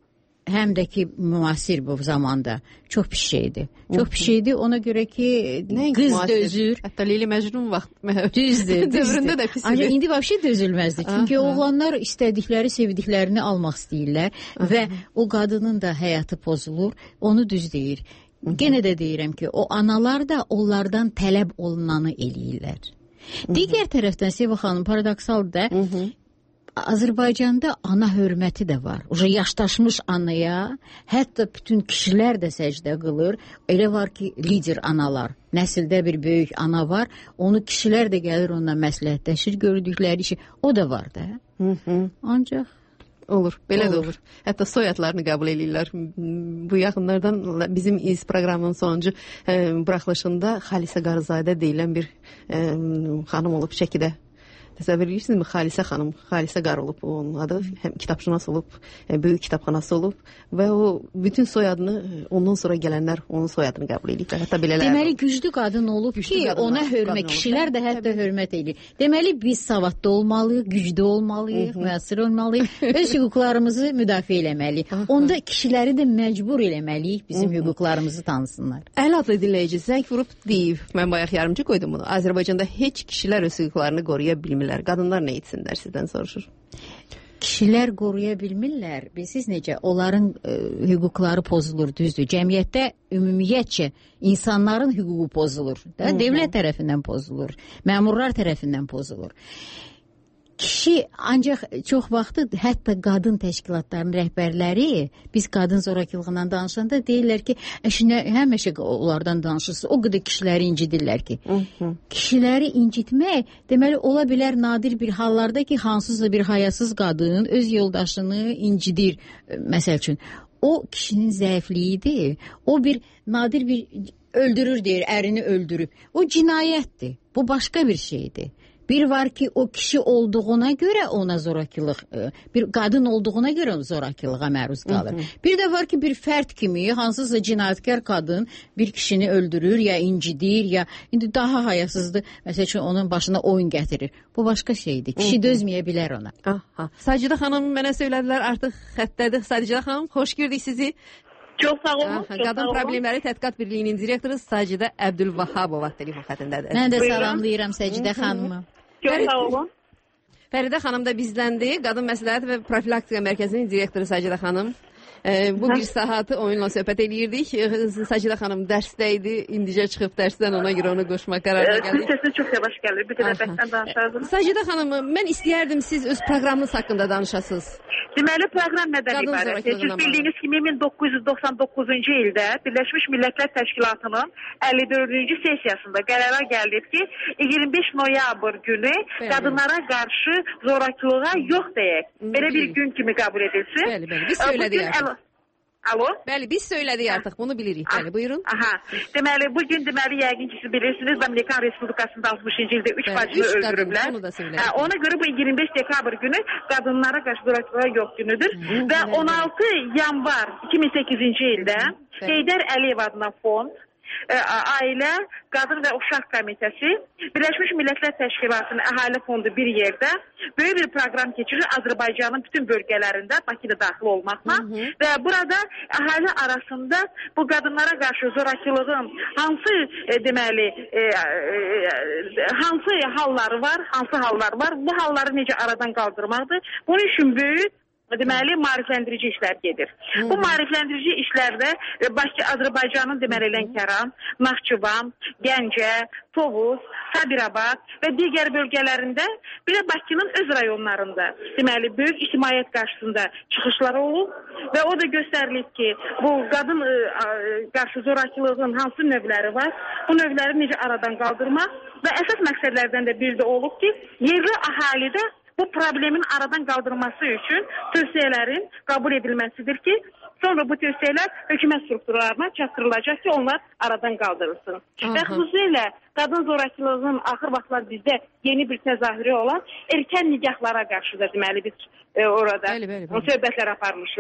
həm də ki müasir bu zamanda çox pis şeydir. Çox pis şeydir ona görə ki qız dözür. Hətta Leyli Məcnun vaxt düzdür, dövründə də pis idi. Ancaq indi vəbşi dözülməzdi. Çünki oğlanlar istədikləri, sevdiklərini almaq istəyirlər və o qadının da həyatı pozulur. Onu düz deyir. Genə də deyirəm ki, o analar da onlardan tələb olunanı eləyirlər. Digər tərəfdən Seva xanım paradoksaldır da, Azərbaycanda ana hörməti də var. Uca yaşdaşmış anaya, hətta bütün kişilər də səcdə qılır. Elə var ki, lider analar. Nəsildə bir böyük ana var. Onu kişilər də gəlir onunla məsləhətləşir, gördükləri işi. O da var da. Ancaq olur, belə olur. də olur. Hətta soyadlarını qəbul edirlər. Bu yaxınlardan bizim iz proqramının sonuncu e, buraxılışında Xalisə Qarızadə deyilən bir e, xanım olub Şəkidə. Təsəvvür edirsinizmi? Xalisə xanım, Xalisə Qar olub onun adı, həm kitabşünas olub, böyük kitabxanası olub və o bütün soyadını ondan sonra gələnlər onun soyadını qəbul edirlər. Hətta belələr. Deməli güclü qadın olub güclü ki, ona hörmət, kişilər də hətta Təbii. hörmət edir. Deməli biz savadlı olmalıyıq, güclü olmalıyıq, müəssir olmalıyıq, öz hüquqlarımızı müdafiə eləməliyik. Onda kişiləri də məcbur eləməliyik bizim Hı -hı. hüquqlarımızı tanısınlar. Əli adlı dinləyici zəng vurub deyib, mən bayaq yarımcı qoydum bunu. Azərbaycanda heç kişilər öz hüquqlarını qoruya bilmirlər. Qadınlar nə etsinlər sizdən soruşur. Kişilər qoruya bilmirlər. Bilirsiniz necə? Onların e, hüquqları pozulur, düzdür. Cəmiyyətdə ümumiyyətcə insanların hüququ pozulur. Da, dövlət tərəfindən pozulur. Məmurlar tərəfindən pozulur. Kişi ancaq çox vaxtı hətta qadın təşkilatlarının rəhbərləri biz qadın zorakılığından danışanda deyirlər ki, əşinə, həmişə onlardan danışırsınız. O qədər kişiləri incidirlər ki. Hı -hı. Kişiləri incitmək deməli ola bilər nadir bir hallarda ki, hansısa bir hayasız qadın öz yoldaşını incidir. Məsəl üçün o kişinin zəifliyidir. O bir nadir bir öldürür deyir, ərini öldürüb. O cinayətdir. Bu başqa bir şeydir. Bir var ki o kişi olduğuna görə ona zorakılıq, bir qadın olduğuna görə zorakılığa məruz qalır. Hı -hı. Bir də var ki bir fərd kimi hansısa cinayətkar qadın bir kişini öldürür ya incidir ya indi daha hayasızdır. Məsəl üçün onun başına oyun gətirir. Bu başqa şeydir. Kişi Hı -hı. dözməyə bilər ona. Aha. Sacidə xanım mənə söylədilər artıq xəttədir. Sacidə xanım xoş gördük sizi. Çox sağ olun. Aha, Qadın Problemləri Tədqiqat Birliyinin direktoru Sacidə Əbdülvahhabova telefon xəttindədir. Mən də salamlayıram Sacidə xanımı. Çox sağ olun. Fəridə xanım da bizdəndir. Qadın Məsləhət və Profilaktika Mərkəzinin direktoru Sacidə xanım. E, bu bir saatı oyunla söhbət eləyirdik. Sacidə xanım dərsdə idi. İndicə çıxıb dərsdən ona görə onu qoşmaq qərarına gəldik. Sizin səsiniz çox yavaş gəlir. Bir də bəxtdən danışardınız. Sacidə xanım, mən istəyərdim siz öz proqramınız haqqında danışasınız. Deməli, proqram nədən ibarətdir? Siz bildiyiniz kimi min doqquz yüz doxsan doqquzuncu ildə Birləşmiş Millətlər Təşkilatının əlli dördüncü sessiyasında qərara gəldi ki, iyirmi beş noyabr günü bəli. qadınlara qarşı zorakılığa yox deyək. Belə bir gün kimi qəbul edilsin. Bəli, bəli. Biz söylədik artıq. Alo? Bəli, biz söylədik artıq. Bunu bilirik. Bəli, buyurun. Aha. Deməli, bu gün deməli yəqin ki siz bilirsiniz, Dominikan Respublikasında altmışıncı ildə üç bacını öldürüblər. Hə, ona görə bu iyirmi beş dekabr günü qadınlara qarşı zorakılığa yox günüdür. Hı, və on altı yanvar iki min səkkizinci ildə Heydər Əliyev adına fond, ə, ailə, qadın və uşaq komitəsi Birləşmiş Millətlər Təşkilatının əhali fondu bir yerdə böyük bir proqram keçirir Azərbaycanın bütün bölgələrində, Bakıda daxil olmaqla Hı -hı. və burada əhali arasında bu qadınlara qarşı zorakılığın hansı e, deməli e, e, hansı halları var, hansı hallar var, bu halları necə aradan qaldırmaqdır. Bunun üçün böyük deməli maarifləndirici işlər gedir. Hmm. Bu maarifləndirici işlərdə Bakı, Azərbaycanın deməli Lənkəran, Naxçıvan, Gəncə, Tovuz, Sabirabad və digər bölgələrində, bir də Bakının öz rayonlarında deməli böyük ictimaiyyət qarşısında çıxışları olub və o da göstərilib ki, bu qadın ə, ə, qarşı zorakılığın hansı növləri var, bu növləri necə aradan qaldırmaq və əsas məqsədlərdən də biri də olub ki, yerli əhalidə bu problemin aradan qaldırılması üçün tövsiyələrin qəbul edilməsidir ki, sonra bu tövsiyələr hökumət strukturlarına çatdırılacaq ki, onlar aradan qaldırılsın. Aha. Və xüsusilə qadın zorakılığının axır vaxtlar bizdə yeni bir təzahürü olan erkən nigahlara qarşı da deməli biz e, orada bəli, bəli, bəli. söhbətlər aparmışıq.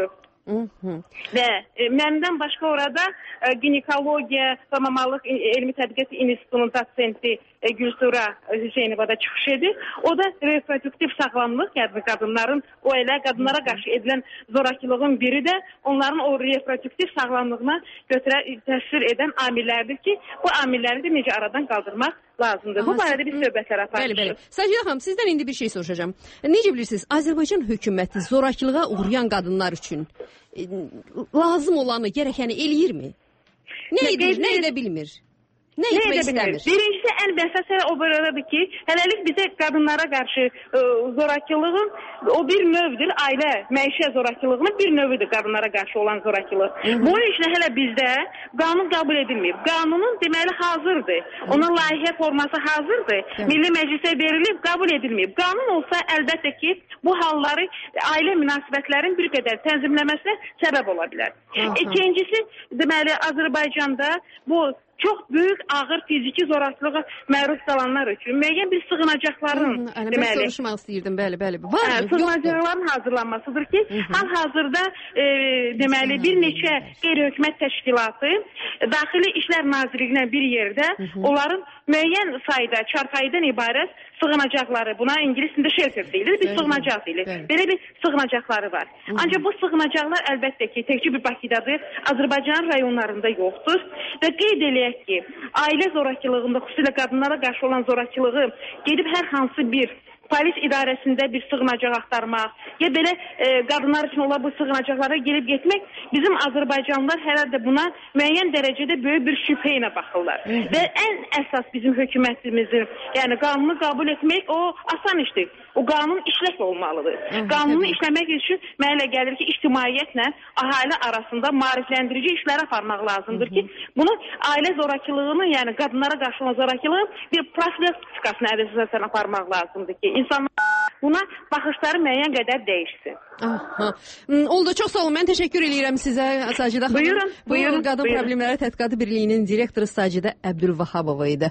Və e, məndən başqa orada e, ginekologiya və mamalıq elmi tədqiqat institutunun dosenti e, Gülsura Hüseynova da çıxış edir. O da reproduktiv sağlamlıq, yəni qadınların o elə qadınlara qarşı edilən zorakılığın biri də onların o reproduktiv sağlamlığına götürə təsir edən amillərdir ki, bu amilləri də necə aradan qaldırmaq lazımdır. Aha, bu barədə bir söhbətlər aparmışıq. Bəli, bəli. Sacidə xanım, sizdən indi bir şey soruşacağam. Necə bilirsiniz, Azərbaycan hökuməti zorakılığa uğrayan qadınlar üçün e, lazım olanı, gərəkəni eləyirmi? Nə edir, nə edə bilmir? Nə etmək istəmir? Birincisi, ən əsas o barədadır ki, hələlik bizə qadınlara qarşı e, zorakılığın o bir növdür, ailə, məişə zorakılığının bir növüdür qadınlara qarşı olan zorakılıq. Bunun üçün hələ bizdə qanun qəbul edilməyib. Qanunun deməli hazırdır. Onun layihə forması hazırdır. Hı. Milli Məclisə verilib, qəbul edilməyib. Qanun olsa əlbəttə ki, bu halları ailə münasibətlərin bir qədər tənzimləməsinə səbəb ola bilər. Aha. İkincisi, deməli Azərbaycanda bu çox böyük, ağır fiziki zorakılığa məruz qalanlar üçün müəyyən bir sığınacaqların, Hı, deməli, soruşmaq istəyirdim, bəli, bəli. Var mı? Sığınacaqların hazırlanmasıdır ki, hal-hazırda e, deməli bir neçə qeyri-hökumət təşkilatı Daxili İşlər Nazirliyinə bir yerdə Hı -hı. onların müəyyən sayda, çarpayıdan ibarət sığınacaqları, buna ingilis dilində shelter deyilir, bir sığınacaq deyilir. Belə bir sığınacaqları var. Hı -hı. Ancaq bu sığınacaqlar əlbəttə ki, təkcə bir Bakıdadır, Azərbaycan rayonlarında yoxdur və qeyd eləyək ki, ailə zorakılığında, xüsusilə qadınlara qarşı olan zorakılığı gedib hər hansı bir polis idarəsində bir sığınacaq axtarmaq, ya belə e, qadınlar üçün olan bu sığınacaqlara gelib getmək, bizim Azərbaycanlılar herhalde buna müəyyən dərəcədə böyük bir şübhə ilə baxırlar. Hı -hı. Və ən əsas bizim hökumətimizin, yəni qanunu qəbul etmək o asan işdir. O qanun işlək olmalıdır. Hı -hı. Qanunu işləmək üçün mənə gəlir ki, ictimaiyyətlə ahali arasında maarifləndirici işlər aparmaq lazımdır Hı -hı. ki, bunu ailə zorakılığını, yəni qadınlara qarşı olan zorakılığın bir profilaktikasını əvəzləsən aparmaq lazımdır ki, İnsanlar buna baxışları müəyyən qədər dəyişsin. Aha. Oldu, çox sağ olun. Mən təşəkkür edirəm sizə, Sacidə xanım. Buyurun, buyurun. Bu Qadın buyurun. Problemləri Tədqiqatı Birliyinin direktoru Sacidə Əbdülvahabova idi.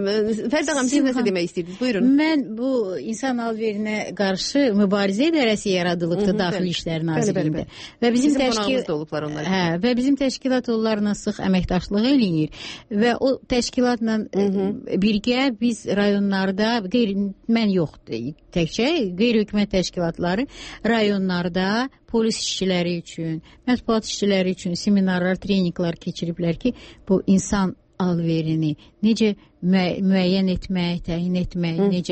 Fərdə xanım, siz nəsə demək istəyirdiniz? Buyurun. Mən bu insan alverinə qarşı mübarizə idarəsi yaradılıbdı Daxili İşlər Nazirliyində. Və bizim, bizim təşkil... olublar onlar. Hə, və bizim təşkilat onlarla sıx əməkdaşlıq eləyir. Və o təşkilatla Hı -hı. birgə biz rayonlarda, qeyri, mən yox təkcə, qeyri-hökumət təşkilatları rayonlarda polis işçiləri üçün, mətbuat işçiləri üçün seminarlar, treninqlər keçiriblər ki, bu insan alverini necə müə müəyyən etmək, təyin etmək, Hı -hı. necə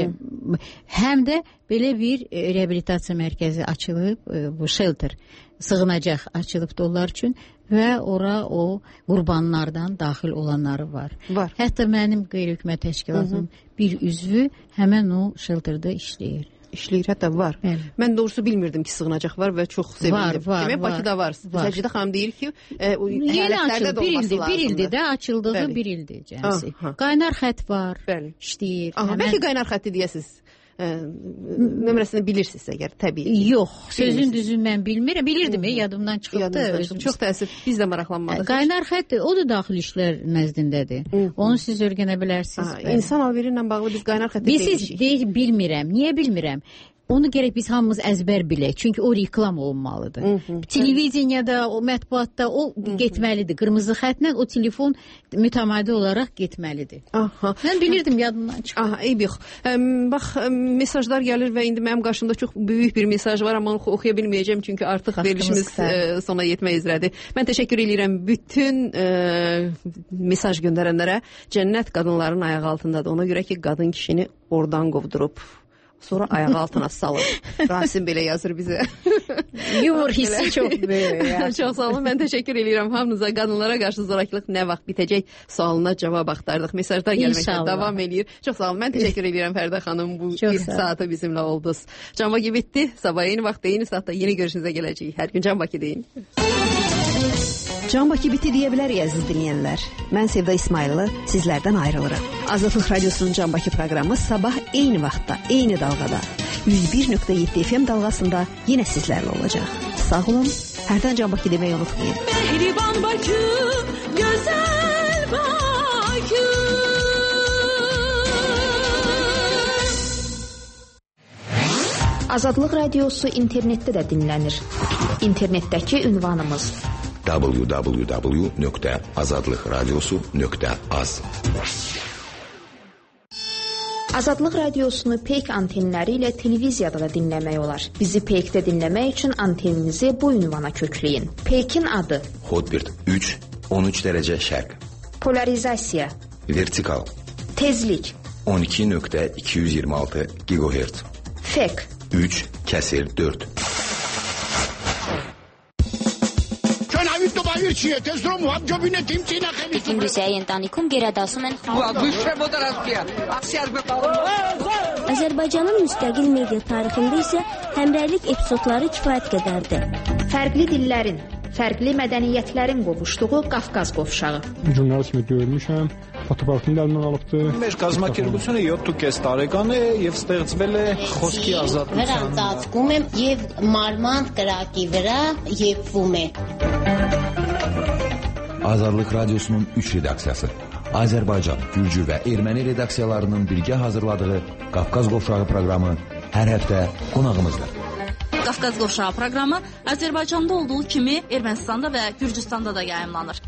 həm də belə bir e, reabilitasiya mərkəzi açılıb, e, bu shelter, sığınacaq açılıbdı onlar üçün və ora o qurbanlardan daxil olanları var. Var. Hətta mənim qeyri-hökumət təşkilatım bir üzvü həmən o shelterdə işləyir. İşləyir, hətta var. Bəli. Mən doğrusu bilmirdim ki, sığınacaq var və çox sevindim. Var, var, Demək, var. Bakıda var. var. Sacidə xanım deyir ki, e, yeni açıldı, bir ildir, bir ildir də açıldığı Bəli. bir ildir cəmsi. Qaynar xət var, Bəli. işləyir. Aha, həmən... Bəlkə qaynar xətti deyəsiniz. Ə, nömrəsini bilirsiniz əgər, təbii. Yox, sözün düzü mən bilmirəm. Bilirdim, Hı -hı. yadımdan çıxıbdı. Çıxıb. Çox təəssüf, biz də maraqlanmadıq. Qaynar xətt, o da daxili işlər nəzdindədir. Hı -hı. Onu siz öyrənə bilərsiniz. Aha, insan alveri ilə bağlı biz qaynar xətti deyirik. Biz bilmirəm. Niyə bilmirəm? Onu gərək biz hamımız əzbər bilək. Çünki o reklam olmalıdır. Hı -hı. Televizyada, o mətbuatda o Hı -hı. getməlidir. Qırmızı xətlə o telefon mütəmadi olaraq getməlidir. Aha. Mən bilirdim, yadımdan çıxdı. Aha, eyb yox. Bax, mesajlar gəlir və indi mənim qarşımda çox böyük bir mesaj var, amma onu oxuya bilməyəcəm çünki artıq Vaxtımız verilişimiz ə, sona yetmək üzrədir. Mən təşəkkür edirəm bütün ə, mesaj göndərənlərə. Cənnət qadınların ayağı altındadır. Ona görə ki, qadın kişini oradan qovdurub. Sonra ayağı altına salır. Rasim belə yazır bizə. Yumor hissi çox böyük. Çox sağ olun. Mən təşəkkür edirəm hamınıza. Qadınlara qarşı zorakılıq nə vaxt bitəcək sualına cavab axtardıq. Mesajlar gəlməkdə davam eləyir. Çox sağ olun. Mən təşəkkür edirəm Fərdə xanım. Bu Çox bir saatı bizimlə oldunuz. Can Bakı bitdi. Sabah eyni vaxtda, eyni saatda yeni görüşünüzə gələcəyik. Hər gün Can Bakı deyin. Can Bakı bitti deyə bilərik əziz dinləyənlər. Mən Sevda İsmayıllı sizlərdən ayrılırım. Azadlıq Radiosunun Can Bakı proqramı sabah eyni vaxtda, eyni dalğada yüz bir nöqtə yeddi F M dalğasında yenə sizlərlə olacaq. Sağ olun, hərdən Can Bakı deməyi unutmayın. Mehriban Bakı, gözəl Bakı. Azadlıq Radiosu internetdə də dinlənir. İnternetdəki ünvanımız w w w nöqtə azadlıq radiosu nöqtə az. Azadlıq radiosunu Peyk antenləri ilə televiziyada da dinləmək olar. Bizi Peykdə dinləmək üçün anteninizi bu ünvana kökləyin. Peykin adı Hotbird üç on üç dərəcə şərq. Polarizasiya Vertikal Tezlik on iki nöqtə iki yüz iyirmi altı gigahertz. Fek üç kəsir dörd. Հինդուսիայի ընտանիքում գերադասում են Azərbaycanın müstəqil media tarixində isə həmrəylik epizodları kifayət qədərdir. Fərqli dillərin, fərqli mədəniyyətlərin qovuşduğu Qafqaz qovşağı. Jurnalist kimi görmüşəm, fotoparkın əlindən alıbdır. Մեր կազմակերպությունը յոթ կես տարեկան է եւ ստեղծվել է խոսքի ազատության։ Վրան ծածկում եմ եւ մարմանդ կրակի վրա եփվում է։ Azadlıq Radiosunun üç redaksiyası, Azərbaycan, Gürcü və Erməni redaksiyalarının birgə hazırladığı Qafqaz Qovşağı proqramı hər həftə qonağımızdır. Qafqaz Qovşağı proqramı Azərbaycanda olduğu kimi Ermənistanda və Gürcüstanda da yayımlanır.